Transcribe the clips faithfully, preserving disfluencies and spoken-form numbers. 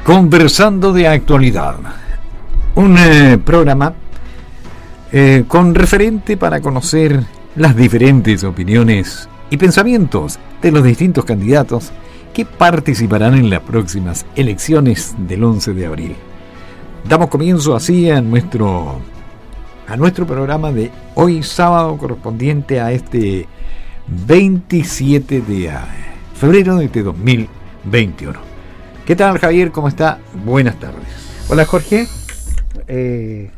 Conversando de actualidad, un eh, programa eh, con referente para conocer las diferentes opiniones y pensamientos de los distintos candidatos que participarán en las próximas elecciones del once de abril. Damos comienzo así a nuestro, a nuestro programa de hoy sábado, correspondiente a este veintisiete de febrero de este dos mil veintiuno. ¿Qué tal, Javier? ¿Cómo está? Buenas tardes. Hola, Jorge. Eh...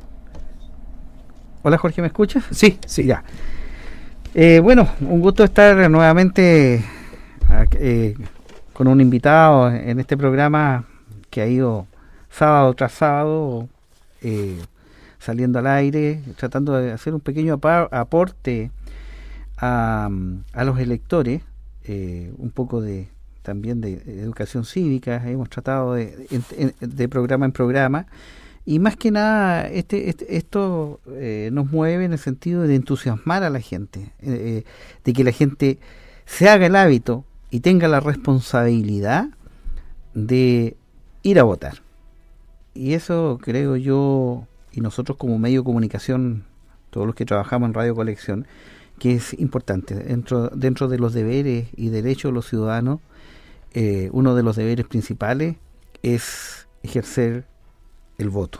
Hola, Jorge, ¿me escuchas? Sí, sí. Ya. Eh, bueno, un gusto estar nuevamente eh, con un invitado en este programa que ha ido sábado tras sábado eh, saliendo al aire, tratando de hacer un pequeño aporte a, a los electores, eh, un poco de también de educación cívica. Hemos tratado de, de, de programa en programa, y más que nada este, este esto eh, nos mueve en el sentido de entusiasmar a la gente, eh, de que la gente se haga el hábito y tenga la responsabilidad de ir a votar. Y eso creo yo, y nosotros como medio de comunicación, todos los que trabajamos en Radio Colección, que es importante dentro, dentro de los deberes y derechos de los ciudadanos. Eh, uno de los deberes principales es ejercer el voto,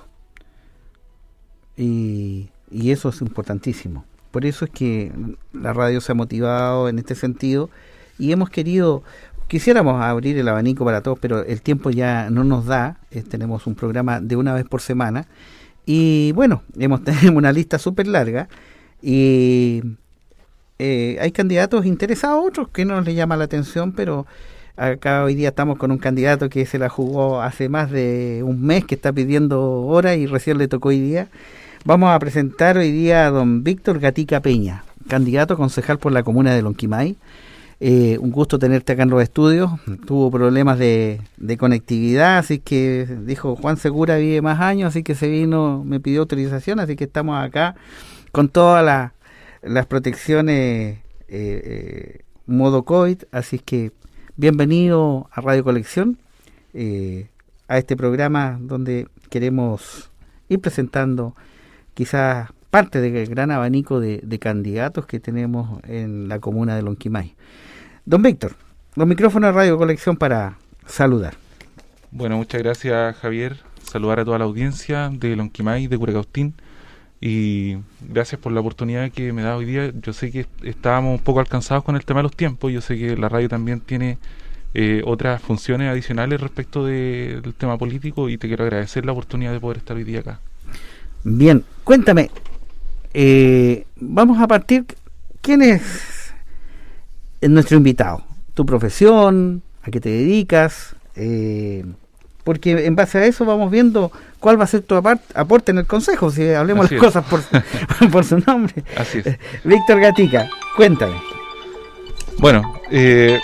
y, y eso es importantísimo. Por eso es que la radio se ha motivado en este sentido, y hemos querido, quisiéramos abrir el abanico para todos, pero el tiempo ya no nos da. Eh, tenemos un programa de una vez por semana, y bueno, hemos tenemos una lista súper larga, y eh, hay candidatos interesados, otros que no les llama la atención, pero acá hoy día estamos con un candidato que se la jugó hace más de un mes, que está pidiendo hora y recién le tocó hoy día. Vamos a presentar hoy día a don Víctor Gatica Peña, candidato a concejal por la comuna de Lonquimay. Eh, un gusto tenerte acá en los estudios. Tuvo problemas de, de conectividad, así que dijo Juan Segura vive más años, así que se vino, me pidió autorización, así que estamos acá con todas la, las protecciones eh, eh, modo COVID, así que bienvenido a Radio Colección, eh, a este programa donde queremos ir presentando quizás parte del gran abanico de, de candidatos que tenemos en la comuna de Lonquimay. Don Víctor, los micrófonos de Radio Colección para saludar. Bueno, muchas gracias, Javier. Saludar a toda la audiencia de Lonquimay, de Curacautín, y gracias por la oportunidad que me da hoy día. Yo sé que estábamos un poco alcanzados con el tema de los tiempos. Yo sé que la radio también tiene eh, otras funciones adicionales respecto de, del tema político, y te quiero agradecer la oportunidad de poder estar hoy día acá. Bien, cuéntame, eh, vamos a partir, ¿quién es nuestro invitado? ¿Tu profesión? ¿A qué te dedicas? Eh, porque en base a eso vamos viendo cuál va a ser tu aporte en el consejo, si hablemos Así las es. cosas por, por su nombre. Así es. Víctor Gatica, cuéntame. Bueno, eh,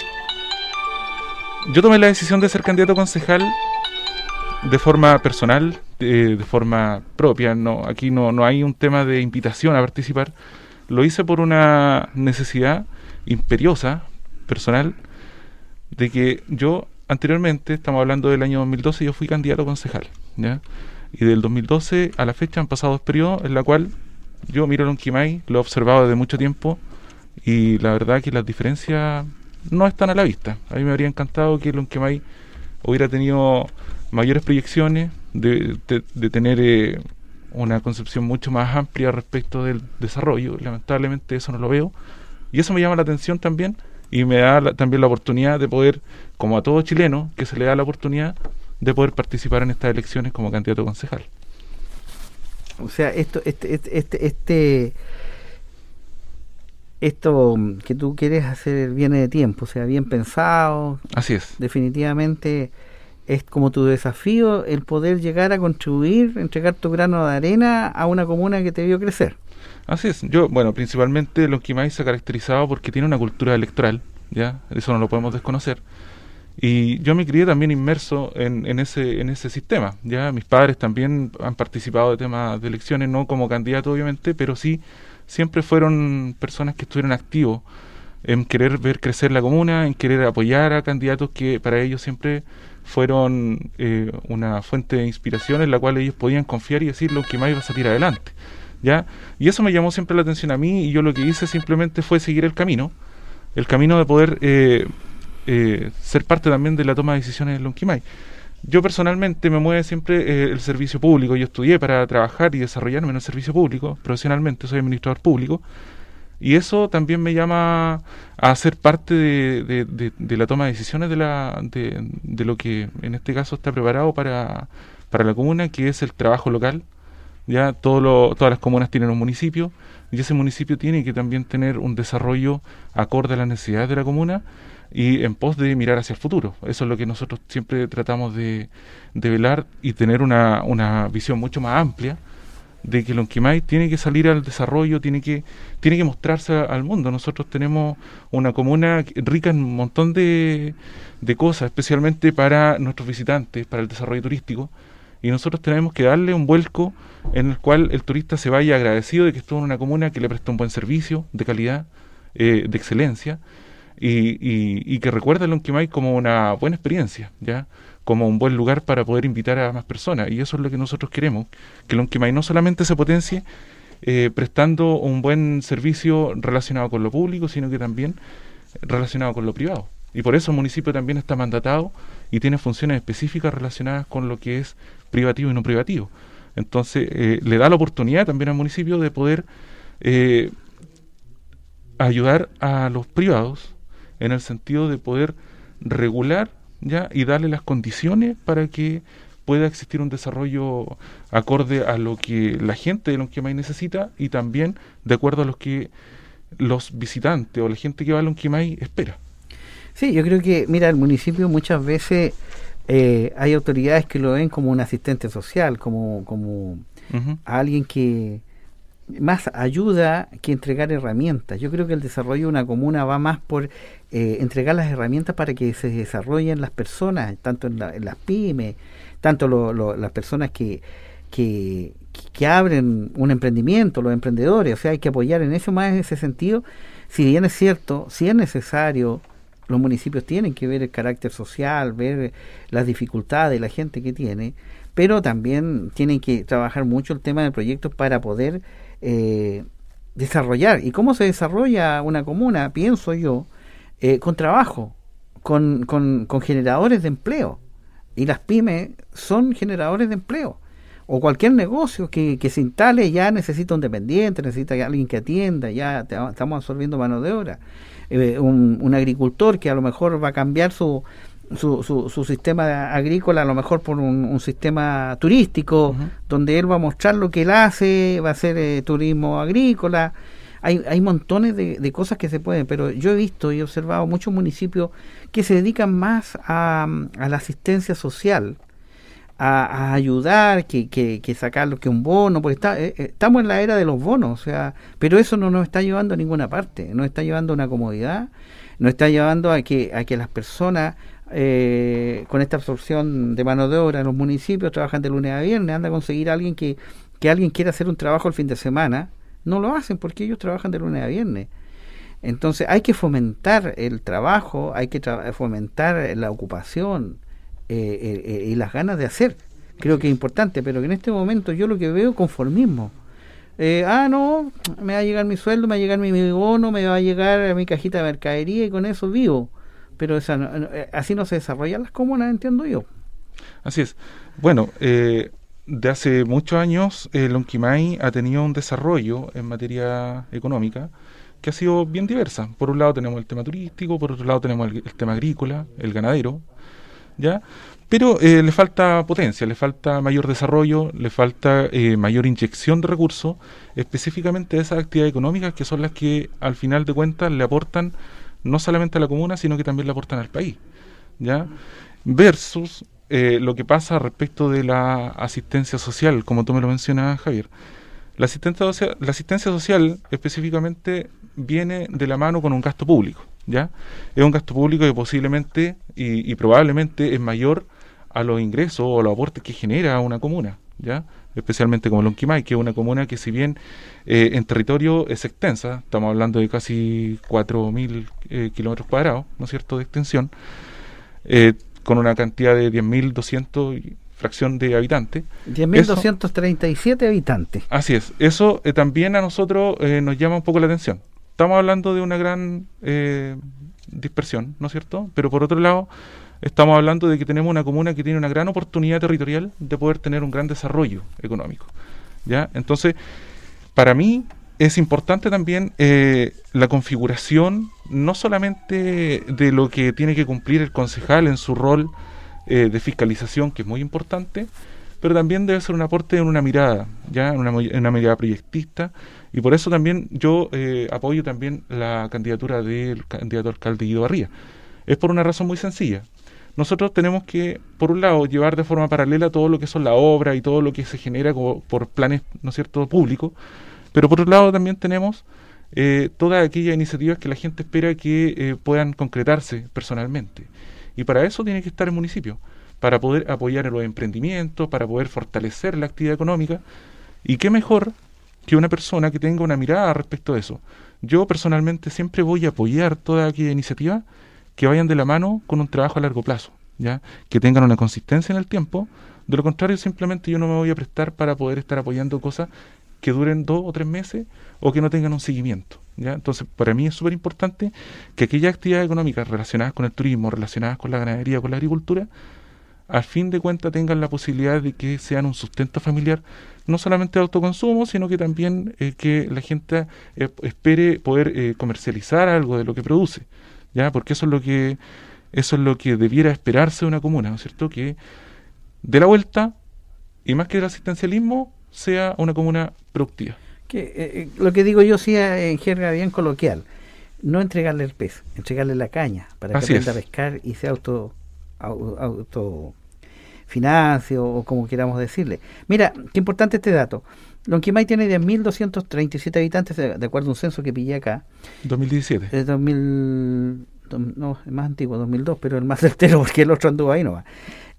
yo tomé la decisión de ser candidato a concejal de forma personal, de, de forma propia. No, aquí no, no hay un tema de invitación a participar. Lo hice por una necesidad imperiosa, personal, de que yo anteriormente, estamos hablando del año dos mil doce, yo fui candidato a concejal, ¿ya? Y del dos mil doce a la fecha han pasado dos periodos en la cual yo miro Lonquimay, lo he observado desde mucho tiempo, y la verdad que las diferencias no están a la vista. A mí me habría encantado que Lonquimay hubiera tenido mayores proyecciones, de, de, de tener eh, una concepción mucho más amplia respecto del desarrollo. Lamentablemente eso no lo veo, y eso me llama la atención también, y me da la, también la oportunidad de poder, como a todo chileno que se le da la oportunidad, de poder participar en estas elecciones como candidato concejal. O sea, esto, este, este, este, este, esto que tú quieres hacer viene de tiempo, o sea, bien pensado. Así es. Definitivamente es como tu desafío el poder llegar a contribuir, entregar tu grano de arena a una comuna que te vio crecer. Así es. Yo, bueno, principalmente Lonquimay se ha caracterizado porque tiene una cultura electoral, ya, eso no lo podemos desconocer. Y yo me crié también inmerso en, en ese en ese sistema, ya. Mis padres también han participado de temas de elecciones, no como candidato obviamente, pero sí siempre fueron personas que estuvieron activos en querer ver crecer la comuna, en querer apoyar a candidatos que para ellos siempre fueron eh, una fuente de inspiración en la cual ellos podían confiar y decir lo que más iba a salir adelante, ¿ya? Y eso me llamó siempre la atención a mí, y yo lo que hice simplemente fue seguir el camino, el camino de poder eh, eh, ser parte también de la toma de decisiones en Lonquimay. Yo personalmente me mueve siempre eh, el servicio público. Yo estudié para trabajar y desarrollarme en el servicio público, profesionalmente soy administrador público, y eso también me llama a ser parte de, de, de, de la toma de decisiones de, la, de, de lo que en este caso está preparado para, para la comuna, que es el trabajo local. Ya todo lo, todas las comunas tienen un municipio, y ese municipio tiene que también tener un desarrollo acorde a las necesidades de la comuna y en pos de mirar hacia el futuro. Eso es lo que nosotros siempre tratamos de, de velar y tener una, una visión mucho más amplia de que Lonquimay tiene que salir al desarrollo, tiene que, tiene que mostrarse al mundo. Nosotros tenemos una comuna rica en un montón de, de cosas, especialmente para nuestros visitantes, para el desarrollo turístico, y nosotros tenemos que darle un vuelco en el cual el turista se vaya agradecido de que estuvo en una comuna que le presta un buen servicio, de calidad, eh, de excelencia, y, y, y que recuerda a Lonquimay como una buena experiencia, ¿ya? Como un buen lugar para poder invitar a más personas, y eso es lo que nosotros queremos, que Lonquimay no solamente se potencie eh, prestando un buen servicio relacionado con lo público, sino que también relacionado con lo privado. Y por eso el municipio también está mandatado y tiene funciones específicas relacionadas con lo que es privativo y no privativo. Entonces, eh, le da la oportunidad también al municipio de poder eh, ayudar a los privados en el sentido de poder regular, ¿ya?, y darle las condiciones para que pueda existir un desarrollo acorde a lo que la gente de Lonquimay necesita y también de acuerdo a lo que los visitantes o la gente que va a Lonquimay espera. Sí, yo creo que, mira, el municipio muchas veces eh, hay autoridades que lo ven como un asistente social, como, como uh-huh. alguien que más ayuda que entregar herramientas. Yo creo que el desarrollo de una comuna va más por eh, entregar las herramientas para que se desarrollen las personas, tanto en, la, en las pymes, tanto lo, lo, las personas que, que, que abren un emprendimiento, los emprendedores. O sea, hay que apoyar en eso, más en ese sentido. Si bien es cierto, si es necesario, los municipios tienen que ver el carácter social, ver las dificultades de la gente que tiene, pero también tienen que trabajar mucho el tema del proyecto para poder eh, desarrollar. ¿Y cómo se desarrolla una comuna? Pienso yo, eh, con trabajo, con, con, con generadores de empleo. Y las pymes son generadores de empleo. O cualquier negocio que, que se instale ya necesita un dependiente, necesita alguien que atienda, ya te, estamos absorbiendo mano de obra. Eh, un, un agricultor que a lo mejor va a cambiar su, su, su, su sistema agrícola a lo mejor por un, un sistema turístico, uh-huh. donde él va a mostrar lo que él hace, va a hacer eh, turismo agrícola. Hay, hay montones de, de cosas que se pueden, pero yo he visto y he observado muchos municipios que se dedican más a, a la asistencia social, a, a ayudar, que, que, que sacar lo que un bono, porque está, eh, estamos en la era de los bonos, o sea, pero eso no nos está llevando a ninguna parte, nos está llevando a una comodidad, nos está llevando a que, a que las personas eh, con esta absorción de mano de obra en los municipios trabajan de lunes a viernes, anda a conseguir a alguien que, que alguien quiera hacer un trabajo el fin de semana, no lo hacen porque ellos trabajan de lunes a viernes. Entonces hay que fomentar el trabajo, hay que tra- fomentar la ocupación eh, eh, y las ganas de hacer. Creo que es importante, pero que en este momento yo lo que veo es conformismo. Eh, ah, no, me va a llegar mi sueldo, me va a llegar mi, mi bono, me va a llegar mi cajita de mercadería y con eso vivo. Pero esa, así no se desarrollan las comunas, entiendo yo. Así es. Bueno, eh... de hace muchos años, eh, Lonquimay ha tenido un desarrollo en materia económica que ha sido bien diversa. Por un lado tenemos el tema turístico, por otro lado tenemos el, el tema agrícola, el ganadero, ¿ya? Pero eh, le falta potencia, le falta mayor desarrollo, le falta eh, mayor inyección de recursos, específicamente de esas actividades económicas que son las que al final de cuentas le aportan no solamente a la comuna, sino que también le aportan al país, ¿ya? Versus Eh, lo que pasa respecto de la asistencia social, como tú me lo mencionas, Javier. La asistencia social, la asistencia social específicamente viene de la mano con un gasto público, ¿ya? Es un gasto público que posiblemente y, y probablemente es mayor a los ingresos o los aportes que genera una comuna, ¿ya? especialmente como Lonquimay, que es una comuna que si bien eh, en territorio es extensa, estamos hablando de casi cuatro mil eh, kilómetros cuadrados, ¿no es cierto?, de extensión, eh, con una cantidad de diez mil doscientos y fracción de habitantes. diez mil doscientos treinta y siete habitantes. Así es, eso eh, también a nosotros eh, nos llama un poco la atención. Estamos hablando de una gran eh, dispersión, ¿no es cierto?, pero por otro lado estamos hablando de que tenemos una comuna que tiene una gran oportunidad territorial de poder tener un gran desarrollo económico, ¿ya? Entonces, para mí es importante también eh, la configuración, no solamente de lo que tiene que cumplir el concejal en su rol eh, de fiscalización, que es muy importante, pero también debe ser un aporte en una mirada, ya en una, en una mirada proyectista, y por eso también yo eh, apoyo también la candidatura del candidato alcalde Guido Barría. Es por una razón muy sencilla. Nosotros tenemos que, por un lado, llevar de forma paralela todo lo que son la obra y todo lo que se genera como por planes, ¿no es cierto?, públicos, pero por otro lado también tenemos eh, todas aquellas iniciativas que la gente espera que eh, puedan concretarse personalmente. Y para eso tiene que estar el municipio, para poder apoyar en los emprendimientos, para poder fortalecer la actividad económica, y qué mejor que una persona que tenga una mirada respecto a eso. Yo personalmente siempre voy a apoyar toda aquella iniciativa que vayan de la mano con un trabajo a largo plazo, ¿ya? Que tengan una consistencia en el tiempo. De lo contrario, simplemente yo no me voy a prestar para poder estar apoyando cosas que duren dos o tres meses o que no tengan un seguimiento, ¿ya? Entonces, para mí es súper importante que aquellas actividades económicas relacionadas con el turismo, relacionadas con la ganadería, con la agricultura, al fin de cuentas tengan la posibilidad de que sean un sustento familiar, no solamente de autoconsumo, sino que también eh, que la gente eh, espere poder eh, comercializar algo de lo que produce, ¿ya? Porque eso es lo que eso es lo que debiera esperarse de una comuna, ¿no es cierto?, que de la vuelta, y más que el asistencialismo, sea una comuna productiva. Que, eh, lo que digo yo sí en jerga bien coloquial, no entregarle el pez, entregarle la caña para que Así aprenda es. a pescar y sea auto, auto, auto financio o como queramos decirle. Mira, qué importante este dato. Lonquimay tiene diez mil doscientos treinta y siete habitantes, de, de acuerdo a un censo que pillé acá. dos mil diecisiete. Es dos mil, no, es más antiguo, dos mil dos, pero el más certero porque el otro anduvo ahí nomás.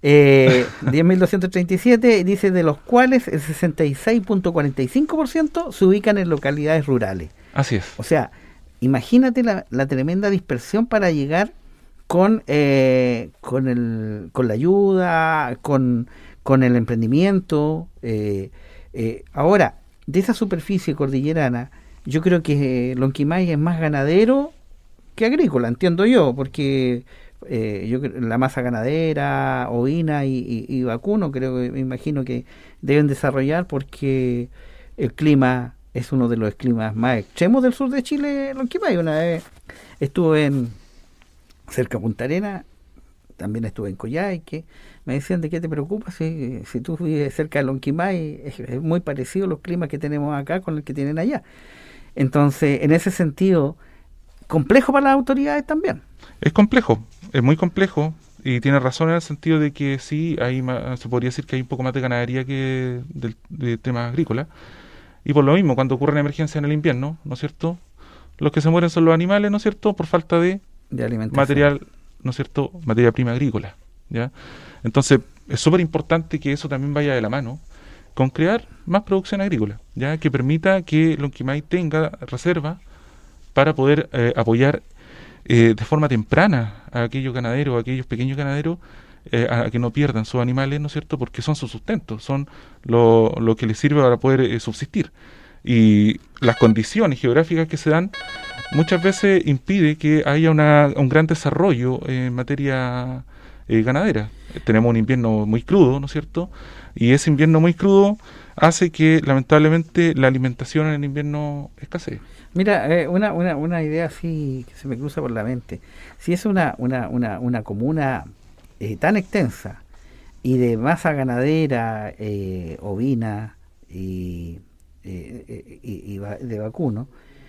Eh, diez mil doscientos treinta y siete, dice, de los cuales el sesenta y seis punto cuarenta y cinco por ciento se ubican en localidades rurales. Así es. O sea, imagínate la, la tremenda dispersión para llegar con eh, con el con la ayuda, con, con el emprendimiento. Eh, eh, ahora, de esa superficie cordillerana, yo creo que eh, Lonquimay es más ganadero que agrícola, entiendo yo, porque eh, yo la masa ganadera, ovina y, y, y vacuno, creo que me imagino que deben desarrollar porque el clima es uno de los climas más extremos del sur de Chile. Lonquimay, una vez estuve en cerca de Punta Arenas, también estuve en Coyhaique, me decían, ¿de qué te preocupas? Si, si tú vives cerca de Lonquimay, es, es muy parecido los climas que tenemos acá con el que tienen allá. Entonces, en ese sentido, complejo para las autoridades también. Es complejo, es muy complejo, y tiene razón en el sentido de que sí, hay más, se podría decir que hay un poco más de ganadería que del, de temas agrícolas, y por lo mismo, cuando ocurren emergencias en el invierno, ¿no es cierto?, los que se mueren son los animales, ¿no es cierto?, por falta de, de alimentación, material, ¿no es cierto?, materia prima agrícola, ¿ya? Entonces, es súper importante que eso también vaya de la mano con crear más producción agrícola, ya que permita que Lonquimay tenga reserva para poder eh, apoyar eh, de forma temprana a aquellos ganaderos, a aquellos pequeños ganaderos, eh, a, a que no pierdan sus animales, ¿no es cierto?, porque son su sustento, son lo, lo que les sirve para poder eh, subsistir. Y las condiciones geográficas que se dan muchas veces impide que haya una, un gran desarrollo en materia eh, ganadera. Tenemos un invierno muy crudo, ¿no es cierto?, y ese invierno muy crudo hace que lamentablemente la alimentación en el invierno escasee. Mira, eh, una, una, una idea así que se me cruza por la mente. Si es una, una, una, una comuna eh, tan extensa y de masa ganadera, eh, ovina y, eh, y, y de vacuno,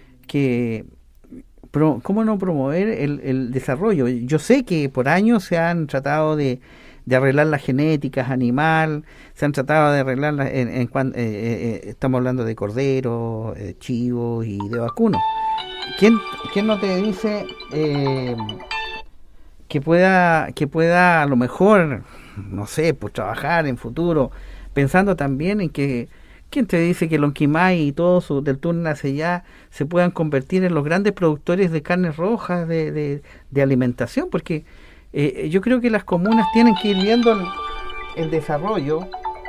que pro, ¿cómo no promover el, el desarrollo? Yo sé que por años se han tratado de de arreglar las genéticas animal, se han tratado de arreglar en, en, en eh, eh, estamos hablando de corderos, eh, chivos y de vacuno. ¿Quién, quién no te dice eh, que pueda que pueda a lo mejor, no sé, pues trabajar en futuro pensando también en que, ¿quién te dice que Lonquimay y todos sus del túnel hacia allá se puedan convertir en los grandes productores de carnes rojas, de, de, de alimentación? Porque eh, yo creo que las comunas tienen que ir viendo el, el desarrollo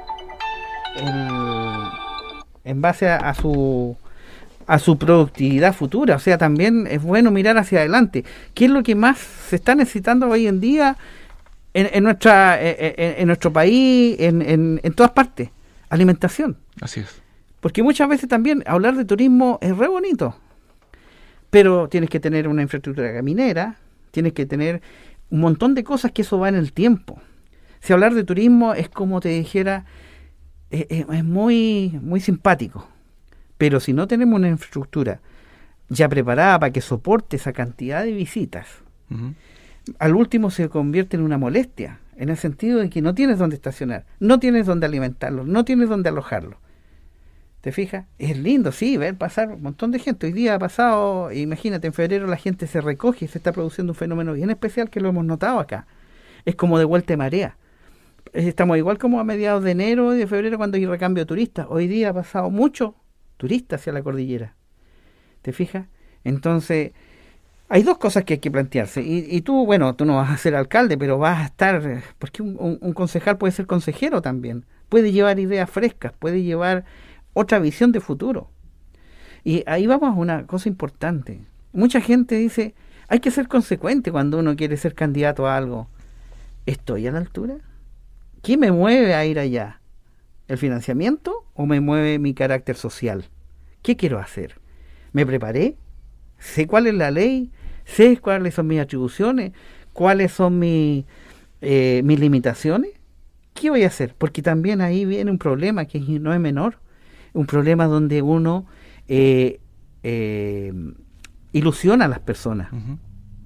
el, en base a, a su a su productividad futura. O sea, también es bueno mirar hacia adelante. ¿Qué es lo que más se está necesitando hoy en día en, en nuestra en, en nuestro país, en, en, en todas partes? Alimentación. Así es. Porque muchas veces también hablar de turismo es re bonito, pero tienes que tener una infraestructura caminera, tienes que tener un montón de cosas que eso va en el tiempo. Si hablar de turismo es como te dijera, es, es muy, muy simpático, pero si no tenemos una infraestructura ya preparada para que soporte esa cantidad de visitas, uh-huh. al último se convierte en una molestia, en el sentido de que no tienes dónde estacionar, no tienes dónde alimentarlos, no tienes dónde alojarlos. ¿Te fijas? Es lindo, sí, ver pasar un montón de gente. Hoy día ha pasado, imagínate, en febrero la gente se recoge y se está produciendo un fenómeno bien especial que lo hemos notado acá. Es como de vuelta de marea. Estamos igual como a mediados de enero y de febrero cuando hay recambio de turistas. Hoy día ha pasado mucho turistas hacia la cordillera. ¿Te fijas? Entonces, hay dos cosas que hay que plantearse. Y, y tú, bueno, tú no vas a ser alcalde, pero vas a estar, porque un, un, un concejal puede ser consejero también. Puede llevar ideas frescas, puede llevar otra visión de futuro. Y ahí vamos a una cosa importante. Mucha gente dice, hay que ser consecuente cuando uno quiere ser candidato a algo. ¿Estoy a la altura? ¿Qué me mueve a ir allá? ¿El financiamiento o me mueve mi carácter social? ¿Qué quiero hacer? ¿Me preparé? ¿Sé cuál es la ley? ¿Sé cuáles son mis atribuciones? ¿Cuáles son mi, eh, mis limitaciones? ¿Qué voy a hacer? Porque también ahí viene un problema que no es menor. Un problema donde uno eh, eh, ilusiona a las personas. Uh-huh.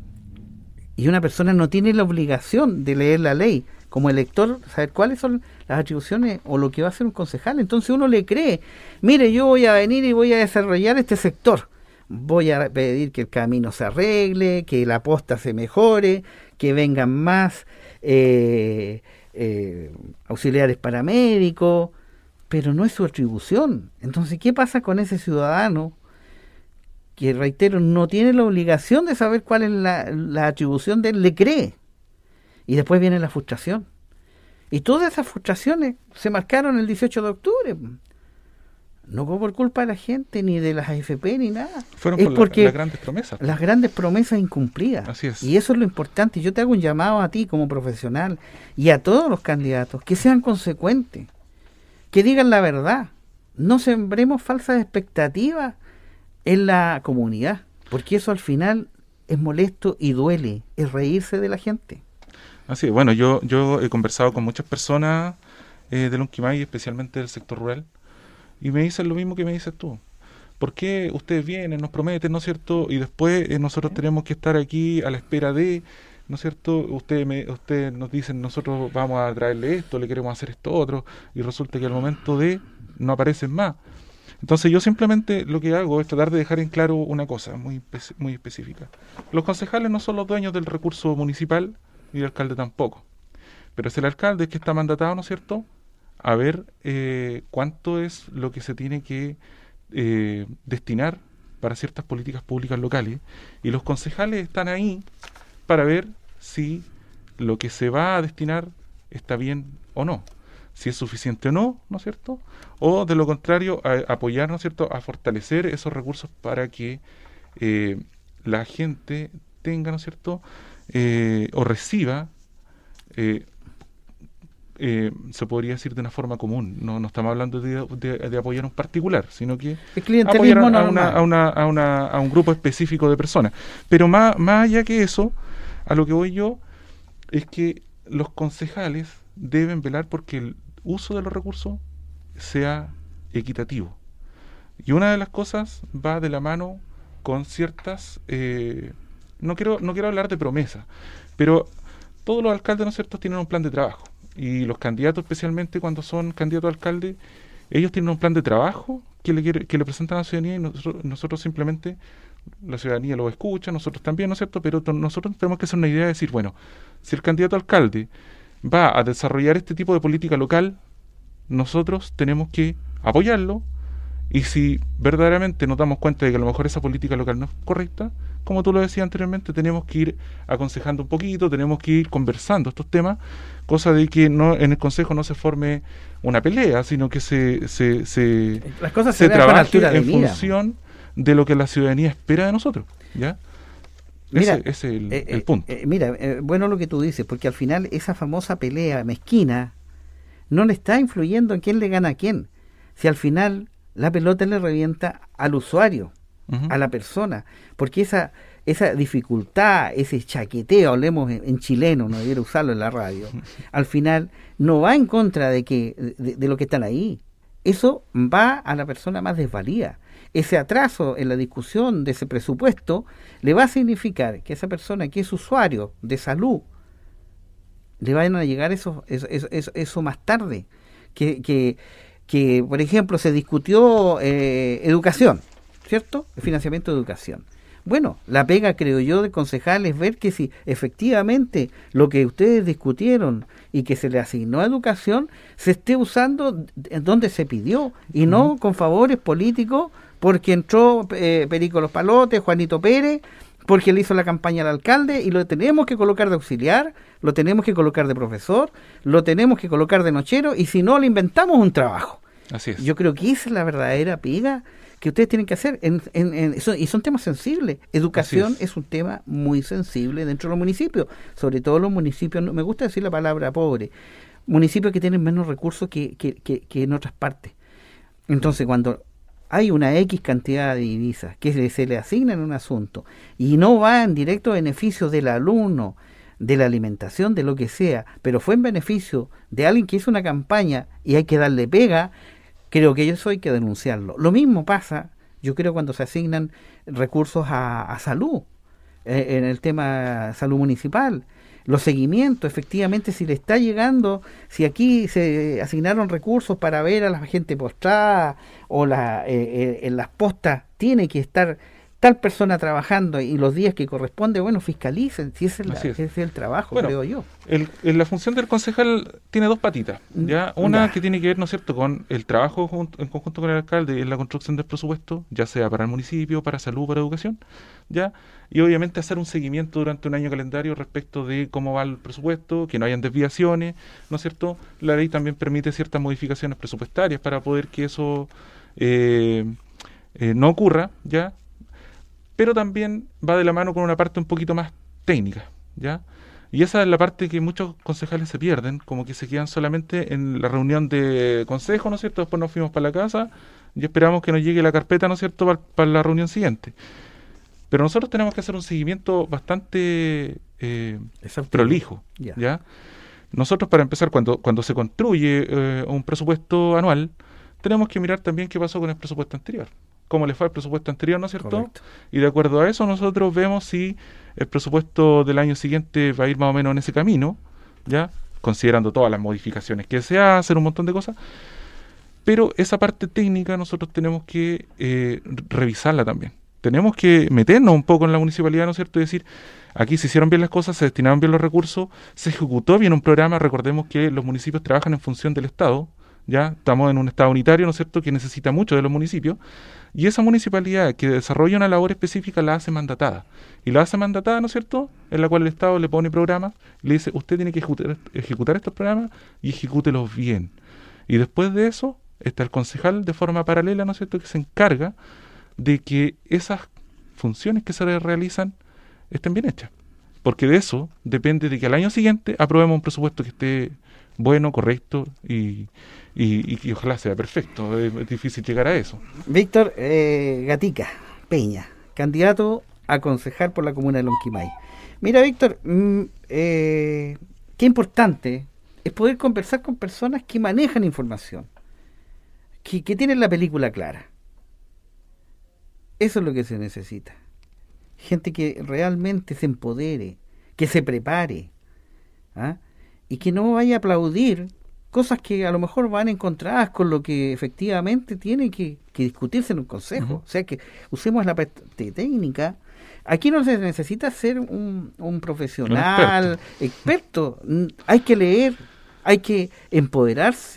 Y una persona no tiene la obligación de leer la ley. Como elector, saber cuáles son las atribuciones o lo que va a hacer un concejal. Entonces uno le cree, mire, yo voy a venir y voy a desarrollar este sector. Voy a pedir que el camino se arregle, que la posta se mejore, que vengan más eh, eh, auxiliares paramédicos, pero no es su atribución. Entonces, ¿qué pasa con ese ciudadano que, reitero, no tiene la obligación de saber cuál es la, la atribución de él? Le cree. Y después viene la frustración. Y todas esas frustraciones se marcaron el dieciocho de octubre. No por culpa de la gente, ni de las A F P, ni nada. Fueron es por porque la, las grandes promesas. Las grandes promesas incumplidas. Así es. Y eso es lo importante. Yo te hago un llamado a ti como profesional y a todos los candidatos, que sean consecuentes, que digan la verdad. No sembremos falsas expectativas en la comunidad, porque eso al final es molesto y duele, es reírse de la gente. Así es. Bueno, yo, yo he conversado con muchas personas eh, de Lonquimay, especialmente del sector rural, y me dicen lo mismo que me dices tú. ¿Por qué ustedes vienen, nos prometen, ¿no es cierto? Y después eh, nosotros tenemos que estar aquí a la espera de, ¿no es cierto? Ustedes me, ustedes nos dicen, nosotros vamos a traerle esto, le queremos hacer esto otro, y resulta que al momento de no aparecen más. Entonces yo simplemente lo que hago es tratar de dejar en claro una cosa muy, muy específica. Los concejales no son los dueños del recurso municipal, y el alcalde tampoco. Pero es el alcalde que está mandatado, ¿no es cierto?, a ver eh, cuánto es lo que se tiene que eh, destinar para ciertas políticas públicas locales, y los concejales están ahí para ver si lo que se va a destinar está bien o no, si es suficiente o no, ¿no es cierto? O de lo contrario, a, apoyar, ¿no es cierto?, a fortalecer esos recursos para que eh, la gente tenga, ¿no es cierto?, eh, o reciba eh, Eh, se podría decir de una forma común. No, no estamos hablando de, de, de apoyar a un particular, sino que apoyar a, a, una, a, una, a, una, a un grupo específico de personas. Pero más, más allá que eso, a lo que voy yo, es que los concejales deben velar porque el uso de los recursos sea equitativo. Y una de las cosas va de la mano con ciertas... Eh, no quiero no quiero hablar de promesas, pero todos los alcaldes, ¿no es cierto?, tienen un plan de trabajo. Y los candidatos, especialmente cuando son candidatos a alcalde, ellos tienen un plan de trabajo que le, quiere, que le presentan a la ciudadanía, y nosotros, nosotros simplemente, la ciudadanía lo escucha, nosotros también, ¿no es cierto? Pero to, nosotros tenemos que hacer una idea de decir, bueno, si el candidato a alcalde va a desarrollar este tipo de política local, nosotros tenemos que apoyarlo, y si verdaderamente nos damos cuenta de que a lo mejor esa política local no es correcta, como tú lo decías anteriormente, tenemos que ir aconsejando un poquito, tenemos que ir conversando estos temas, cosa de que no en el consejo no se forme una pelea, sino que se se, se, Las cosas se se vean con trabaje altura de en mira. función de lo que la ciudadanía espera de nosotros, ¿ya? Mira, ese, ese es el, eh, el punto. eh, mira, eh, bueno lo que tú dices, porque al final esa famosa pelea mezquina no le está influyendo en quién le gana a quién. Si al final la pelota le revienta al usuario, uh-huh. a la persona, porque esa esa dificultad, ese chaqueteo, hablemos en, en chileno, no debiera usarlo en la radio, al final no va en contra de que de, de lo que están ahí. Eso va a la persona más desvalida. Ese atraso en la discusión de ese presupuesto le va a significar que esa persona que es usuario de salud le vayan a llegar eso, eso, eso, eso, eso más tarde. Que, que, que, por ejemplo, se discutió eh, educación, ¿cierto? El financiamiento de educación. Bueno, la pega, creo yo, de concejal es ver que si efectivamente lo que ustedes discutieron y que se le asignó a educación se esté usando donde se pidió y uh-huh. no con favores políticos porque entró eh, Perico Los Palotes, Juanito Pérez, porque le hizo la campaña al alcalde y lo tenemos que colocar de auxiliar, lo tenemos que colocar de profesor, lo tenemos que colocar de nochero y si no le inventamos un trabajo. Así es. Yo creo que esa es la verdadera pega que ustedes tienen que hacer en, en, en, son, y son temas sensibles. Educación es. es un tema muy sensible dentro de los municipios, sobre todo los municipios, no me gusta decir la palabra pobre, municipios que tienen menos recursos que, que, que, que en otras partes. Entonces, cuando hay una X cantidad de divisas que se, se le asignan en un asunto y no va en directo beneficio del alumno, de la alimentación, de lo que sea, pero fue en beneficio de alguien que hizo una campaña y hay que darle pega, creo que eso hay que denunciarlo. Lo mismo pasa, yo creo, cuando se asignan recursos a, a salud, eh, en el tema salud municipal. Los seguimientos, efectivamente, si le está llegando, si aquí se asignaron recursos para ver a la gente postrada o la, eh, eh, en las postas tiene que estar tal persona trabajando y los días que corresponde, bueno, fiscalicen, si ese es, la, es. Ese es el trabajo, bueno, creo yo. El, el, la función del concejal tiene dos patitas, ¿ya? Una ya. que tiene que ver, ¿no es cierto?, con el trabajo junto, en conjunto con el alcalde en la construcción del presupuesto, ya sea para el municipio, para salud, para educación, ¿ya? Y obviamente hacer un seguimiento durante un año calendario respecto de cómo va el presupuesto, que no hayan desviaciones, ¿no es cierto? La ley también permite ciertas modificaciones presupuestarias para poder que eso eh, eh, no ocurra, ¿ya? Pero también va de la mano con una parte un poquito más técnica, ¿ya? Y esa es la parte que muchos concejales se pierden, como que se quedan solamente en la reunión de consejo, ¿no es cierto? Después nos fuimos para la casa y esperamos que nos llegue la carpeta, ¿no es cierto?, para, para la reunión siguiente. Pero nosotros tenemos que hacer un seguimiento bastante eh, prolijo, yeah. ¿ya? Nosotros, para empezar, cuando, cuando se construye eh, un presupuesto anual, tenemos que mirar también qué pasó con el presupuesto anterior. Cómo le fue al presupuesto anterior, ¿no es cierto? Correcto. Y de acuerdo a eso nosotros vemos si el presupuesto del año siguiente va a ir más o menos en ese camino, ¿ya? Considerando todas las modificaciones que se hacen, un montón de cosas. Pero esa parte técnica nosotros tenemos que eh, revisarla también. Tenemos que meternos un poco en la municipalidad, ¿no es cierto? Y decir, aquí se hicieron bien las cosas, se destinaron bien los recursos, se ejecutó bien un programa. Recordemos que los municipios trabajan en función del Estado, ¿ya? Estamos en un Estado unitario, ¿no es cierto?, que necesita mucho de los municipios. Y esa municipalidad que desarrolla una labor específica la hace mandatada. Y la hace mandatada, ¿no es cierto?, en la cual el Estado le pone programas, le dice, usted tiene que ejecutar, ejecutar estos programas y ejecútelos bien. Y después de eso, está el concejal de forma paralela, ¿no es cierto?, que se encarga de que esas funciones que se realizan estén bien hechas. Porque de eso depende de que al año siguiente aprobemos un presupuesto que esté bueno, correcto y, y, y, y ojalá sea perfecto. Es, es difícil llegar a eso. Víctor eh, Gatica Peña, candidato a concejal por la comuna de Lonquimay. Mira, Víctor, mm, eh, qué importante es poder conversar con personas que manejan información, que, que tienen la película clara. Eso es lo que se necesita. Gente que realmente se empodere, que se prepare, ¿ah? Y que no vaya a aplaudir cosas que a lo mejor van encontradas con lo que efectivamente tiene que, que discutirse en un consejo. Uh-huh. O sea, que usemos la parte técnica. Aquí no se necesita ser un, un profesional, un experto. experto. Hay que leer, hay que empoderarse.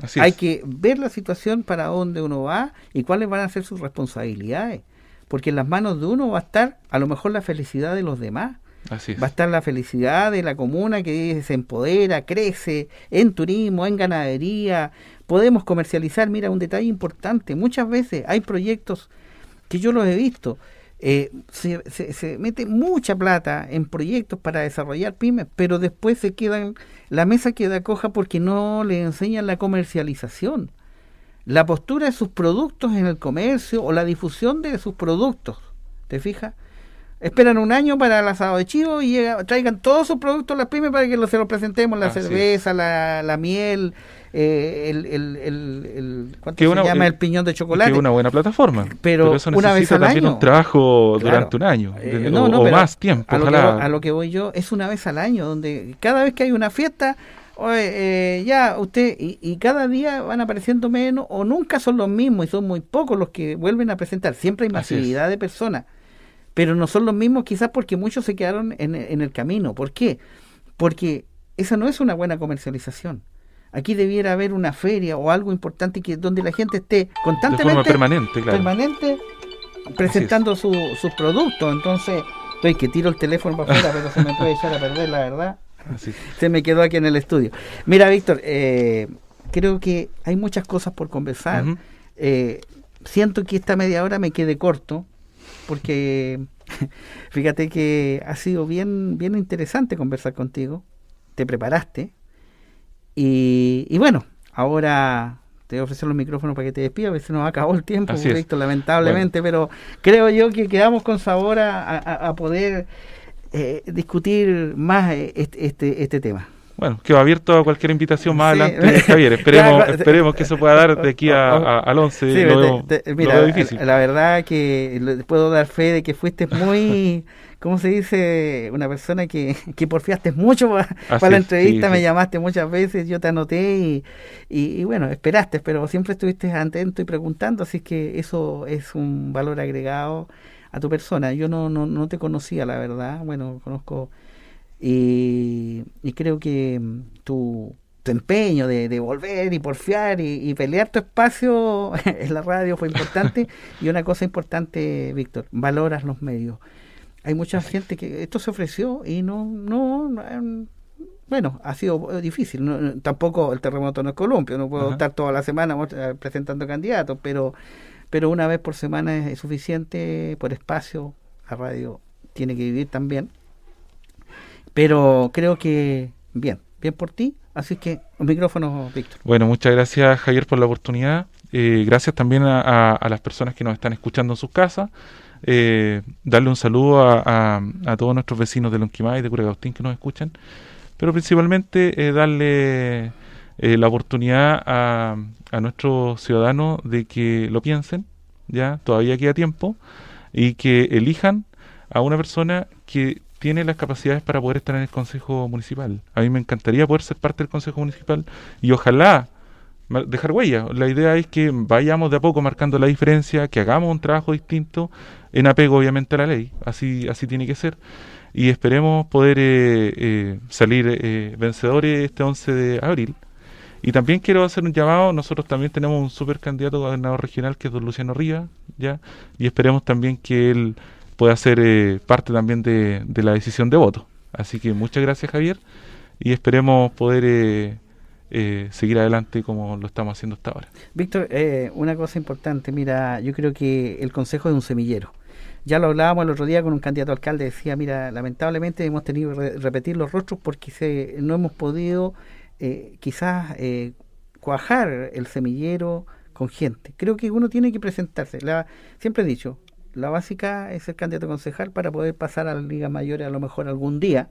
Así Hay es. que ver la situación para dónde uno va y cuáles van a ser sus responsabilidades. Porque en las manos de uno va a estar a lo mejor la felicidad de los demás. Así es. Va a estar la felicidad de la comuna que se empodera, crece en turismo, en ganadería. Podemos comercializar. Mira, un detalle importante. Muchas veces hay proyectos que yo los he visto. Eh, se, se, se mete mucha plata en proyectos para desarrollar pymes, pero después se quedan, la mesa queda coja porque no le enseñan la comercialización. La postura de sus productos en el comercio o la difusión de sus productos. ¿Te fijas? Esperan un año para el asado de chivo y llega, traigan todos sus productos a las pymes para que los, se los presentemos, la Así cerveza, la, la miel, eh, el, el, el, el ¿cuánto Que se una- llama? el- El piñón de chocolate. Que es una buena plataforma. Pero eso una necesita vez al también año. un trabajo Claro. durante un año. Eh, de- no, o, no, o pero más tiempo. A lo, que, Ojalá. voy- a lo que voy yo, es una vez al año, donde cada vez que hay una fiesta, oye, eh, ya usted, y, y cada día van apareciendo menos, o nunca son los mismos, y son muy pocos los que vuelven a presentar. Siempre hay Así es. masividad de personas, pero no son los mismos quizás porque muchos se quedaron en, en el camino. ¿Por qué? Porque esa no es una buena comercialización. Aquí debiera haber una feria o algo importante que donde la gente esté De constantemente forma permanente, claro. permanente presentando su, sus productos. Entonces, estoy que tiro el teléfono para afuera, pero se me puede echar a perder, la verdad. Así es. Se me quedó aquí en el estudio. Mira, Víctor, eh, creo que hay muchas cosas por conversar. Ujú. Eh, siento que esta media hora me quede corto, porque fíjate que ha sido bien, bien interesante conversar contigo. Te preparaste. Y, y bueno, ahora te voy a ofrecer los micrófonos para que te despidas, a ver si nos acabó el tiempo, Así es. Víctor, lamentablemente, pero creo yo que quedamos con sabor a, a- a poder eh, discutir más eh, este, este, este tema. Bueno, quedo abierto a cualquier invitación más Sí. adelante, Javier. Esperemos, Ya, esperemos que eso pueda dar de aquí a, a- al once. Sí, lo, te- veo, te- lo mira, veo difícil. la, la verdad que le puedo dar fe de que fuiste muy, ¿cómo se dice? Una persona que, que porfiaste mucho para, Así la es, entrevista, sí, me sí. llamaste muchas veces, yo te anoté y, y, y bueno, esperaste, pero siempre estuviste atento y preguntando, así que eso es un valor agregado a tu persona. Yo no, no, no te conocía, la verdad, bueno, conozco y, y creo que mm, tu, tu empeño de, de volver y porfiar y, y pelear tu espacio en la radio fue importante. Y una cosa importante, Víctor, valoras los medios. Hay mucha gente que esto se ofreció y no, no, no, em, bueno, ha sido difícil. No, no, tampoco el terremoto no es columpio, no puedo Ajá. estar toda la semana mostra- presentando candidatos, pero, pero una vez por semana es, es suficiente por espacio. La radio tiene que vivir también. Pero creo que bien, bien por ti. Así que los micrófonos, Víctor. Bueno, muchas gracias, Javier, por la oportunidad. Eh, gracias también a, a- a las personas que nos están escuchando en sus casas. Eh, darle un saludo a, a- a todos nuestros vecinos de Lonquimay y de Curacautín que nos escuchan. Pero principalmente eh, darle eh, la oportunidad a, a nuestros ciudadanos de que lo piensen, ya todavía queda tiempo, y que elijan a una persona que tiene las capacidades para poder estar en el Consejo Municipal. A mí me encantaría poder ser parte del Consejo Municipal y ojalá ma- dejar huella. La idea es que vayamos de a poco marcando la diferencia, que hagamos un trabajo distinto en apego obviamente a la ley, así, así tiene que ser, y esperemos poder eh, eh, salir eh, vencedores este once de abril. Y también quiero hacer un llamado, nosotros también tenemos un super candidato a gobernador regional que es don Luciano Rivas, ya, y esperemos también que él pueda ser eh, parte también de, de la decisión de voto. Así que muchas gracias, Javier, y esperemos poder eh, eh, seguir adelante como lo estamos haciendo hasta ahora. Víctor, eh, una cosa importante, mira, yo creo que el consejo es un semillero. Ya lo hablábamos el otro día con un candidato a alcalde, decía, mira, lamentablemente hemos tenido que re- repetir los rostros porque se, no hemos podido eh, quizás eh, cuajar el semillero con gente. Creo que uno tiene que presentarse. La, siempre he dicho, la básica es ser candidato a concejal para poder pasar a las ligas mayores a lo mejor algún día,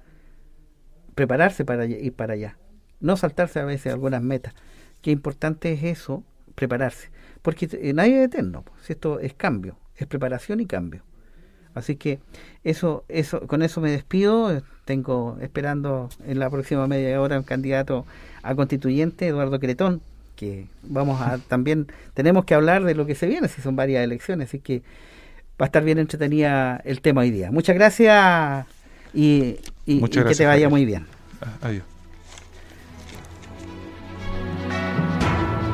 prepararse para ir para allá, no saltarse a veces algunas metas. Qué importante es eso, prepararse, porque eh, nadie es eterno, si esto es cambio, es preparación y cambio. Así que eso, eso, con eso me despido. Tengo esperando en la próxima media hora un candidato a constituyente, Eduardo Cretón, que vamos a también, tenemos que hablar de lo que se viene, si son varias elecciones, así que va a estar bien entretenida el tema hoy día. Muchas gracias y, y, Muchas y que gracias, te vaya Javier. muy bien. Ah, Adiós.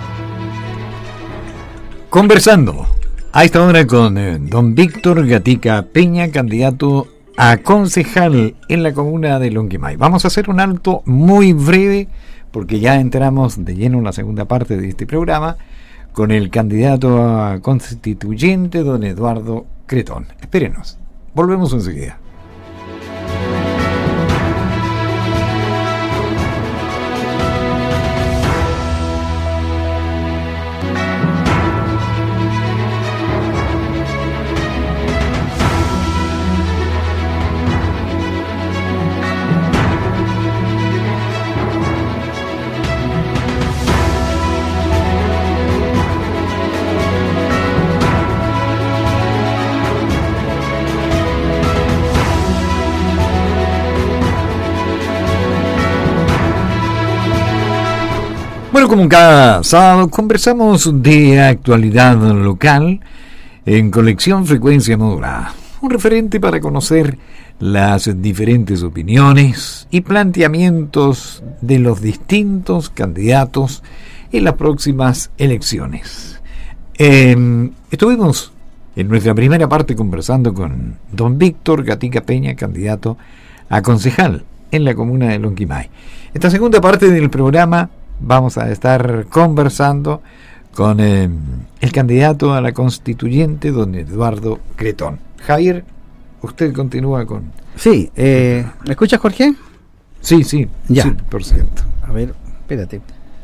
conversando a esta hora con eh, don Víctor Gatica Peña, candidato a concejal en la comuna de Lonquimay. Vamos a hacer un alto muy breve porque ya entramos de lleno en la segunda parte de este programa con el candidato a constituyente, don Eduardo Cretón. Espérenos, volvemos enseguida. Bueno, como cada sábado, conversamos de actualidad local en Conexión Frecuencia Modulada. Un referente para conocer las diferentes opiniones y planteamientos de los distintos candidatos en las próximas elecciones. Eh, estuvimos en nuestra primera parte conversando con don Víctor Gatica Peña, candidato a concejal en la comuna de Lonquimay. Esta segunda parte del programa vamos a estar conversando con eh, el candidato a la constituyente, don Eduardo Cretón. Javier, usted continúa con... Sí, eh, ¿me escuchas, Jorge? Sí, sí, ya. cien por ciento. A ver, espérate.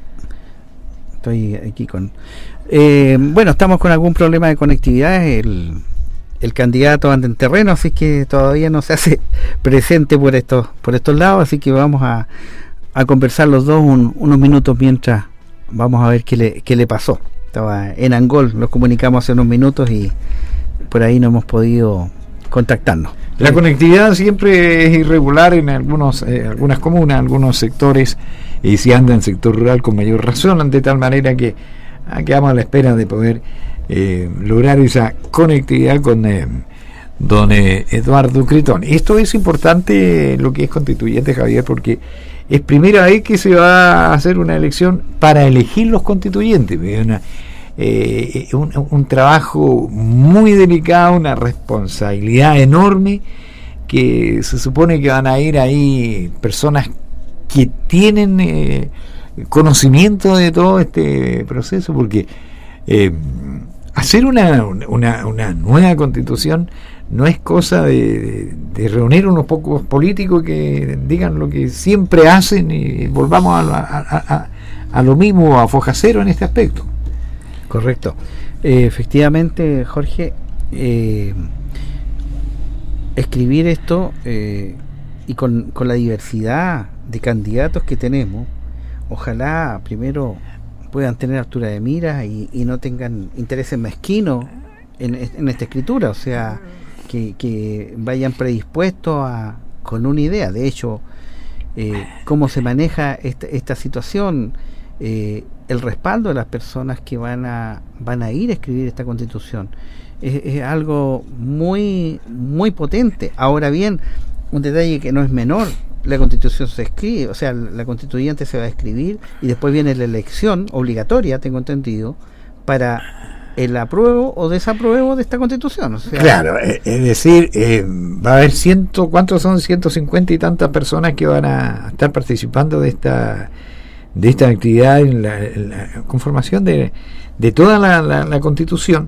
Estoy aquí con... Eh, bueno, estamos con algún problema de conectividad. El, el candidato anda en terreno, así que todavía no se hace presente por estos, por estos lados, así que vamos a... a conversar los dos un, unos minutos mientras vamos a ver qué le, qué le pasó. Estaba en Angol, nos comunicamos hace unos minutos y por ahí no hemos podido contactarnos. La sí. Conectividad siempre es irregular en algunos eh, algunas comunas, algunos sectores, y si anda en sector rural con mayor razón, de tal manera que ah, quedamos a la espera de poder eh, lograr esa conectividad con eh, don eh, Eduardo Cretón. Esto es importante, lo que es constituyente, Javier, porque es primera vez que se va a hacer una elección para elegir los constituyentes. Una, eh, un, un trabajo muy delicado, una responsabilidad enorme, que se supone que van a ir ahí personas que tienen eh, conocimiento de todo este proceso, porque eh, hacer una, una, una nueva constitución no es cosa de, de, de reunir unos pocos políticos que digan lo que siempre hacen y volvamos a, a, a, a lo mismo, a foja cero en este aspecto. Correcto. Eh, efectivamente, Jorge, eh, escribir esto eh, y con, con la diversidad de candidatos que tenemos, ojalá primero puedan tener altura de miras y, y no tengan intereses mezquinos en, en esta escritura, o sea, Que, que vayan predispuestos a, con una idea. De hecho, eh, cómo se maneja esta, esta situación, eh, el respaldo de las personas que van a van a ir a escribir esta constitución es, es algo muy muy potente. Ahora bien, un detalle que no es menor: la constitución se escribe, o sea, la constituyente se va a escribir y después viene la elección obligatoria, tengo entendido, para el apruebo o desapruebo de esta constitución. O sea, claro, es, es decir, eh, va a haber ciento, ¿cuántos son? ciento cincuenta y tantas personas que van a estar participando de esta de esta actividad en la, en la conformación de, de toda la, la, la constitución,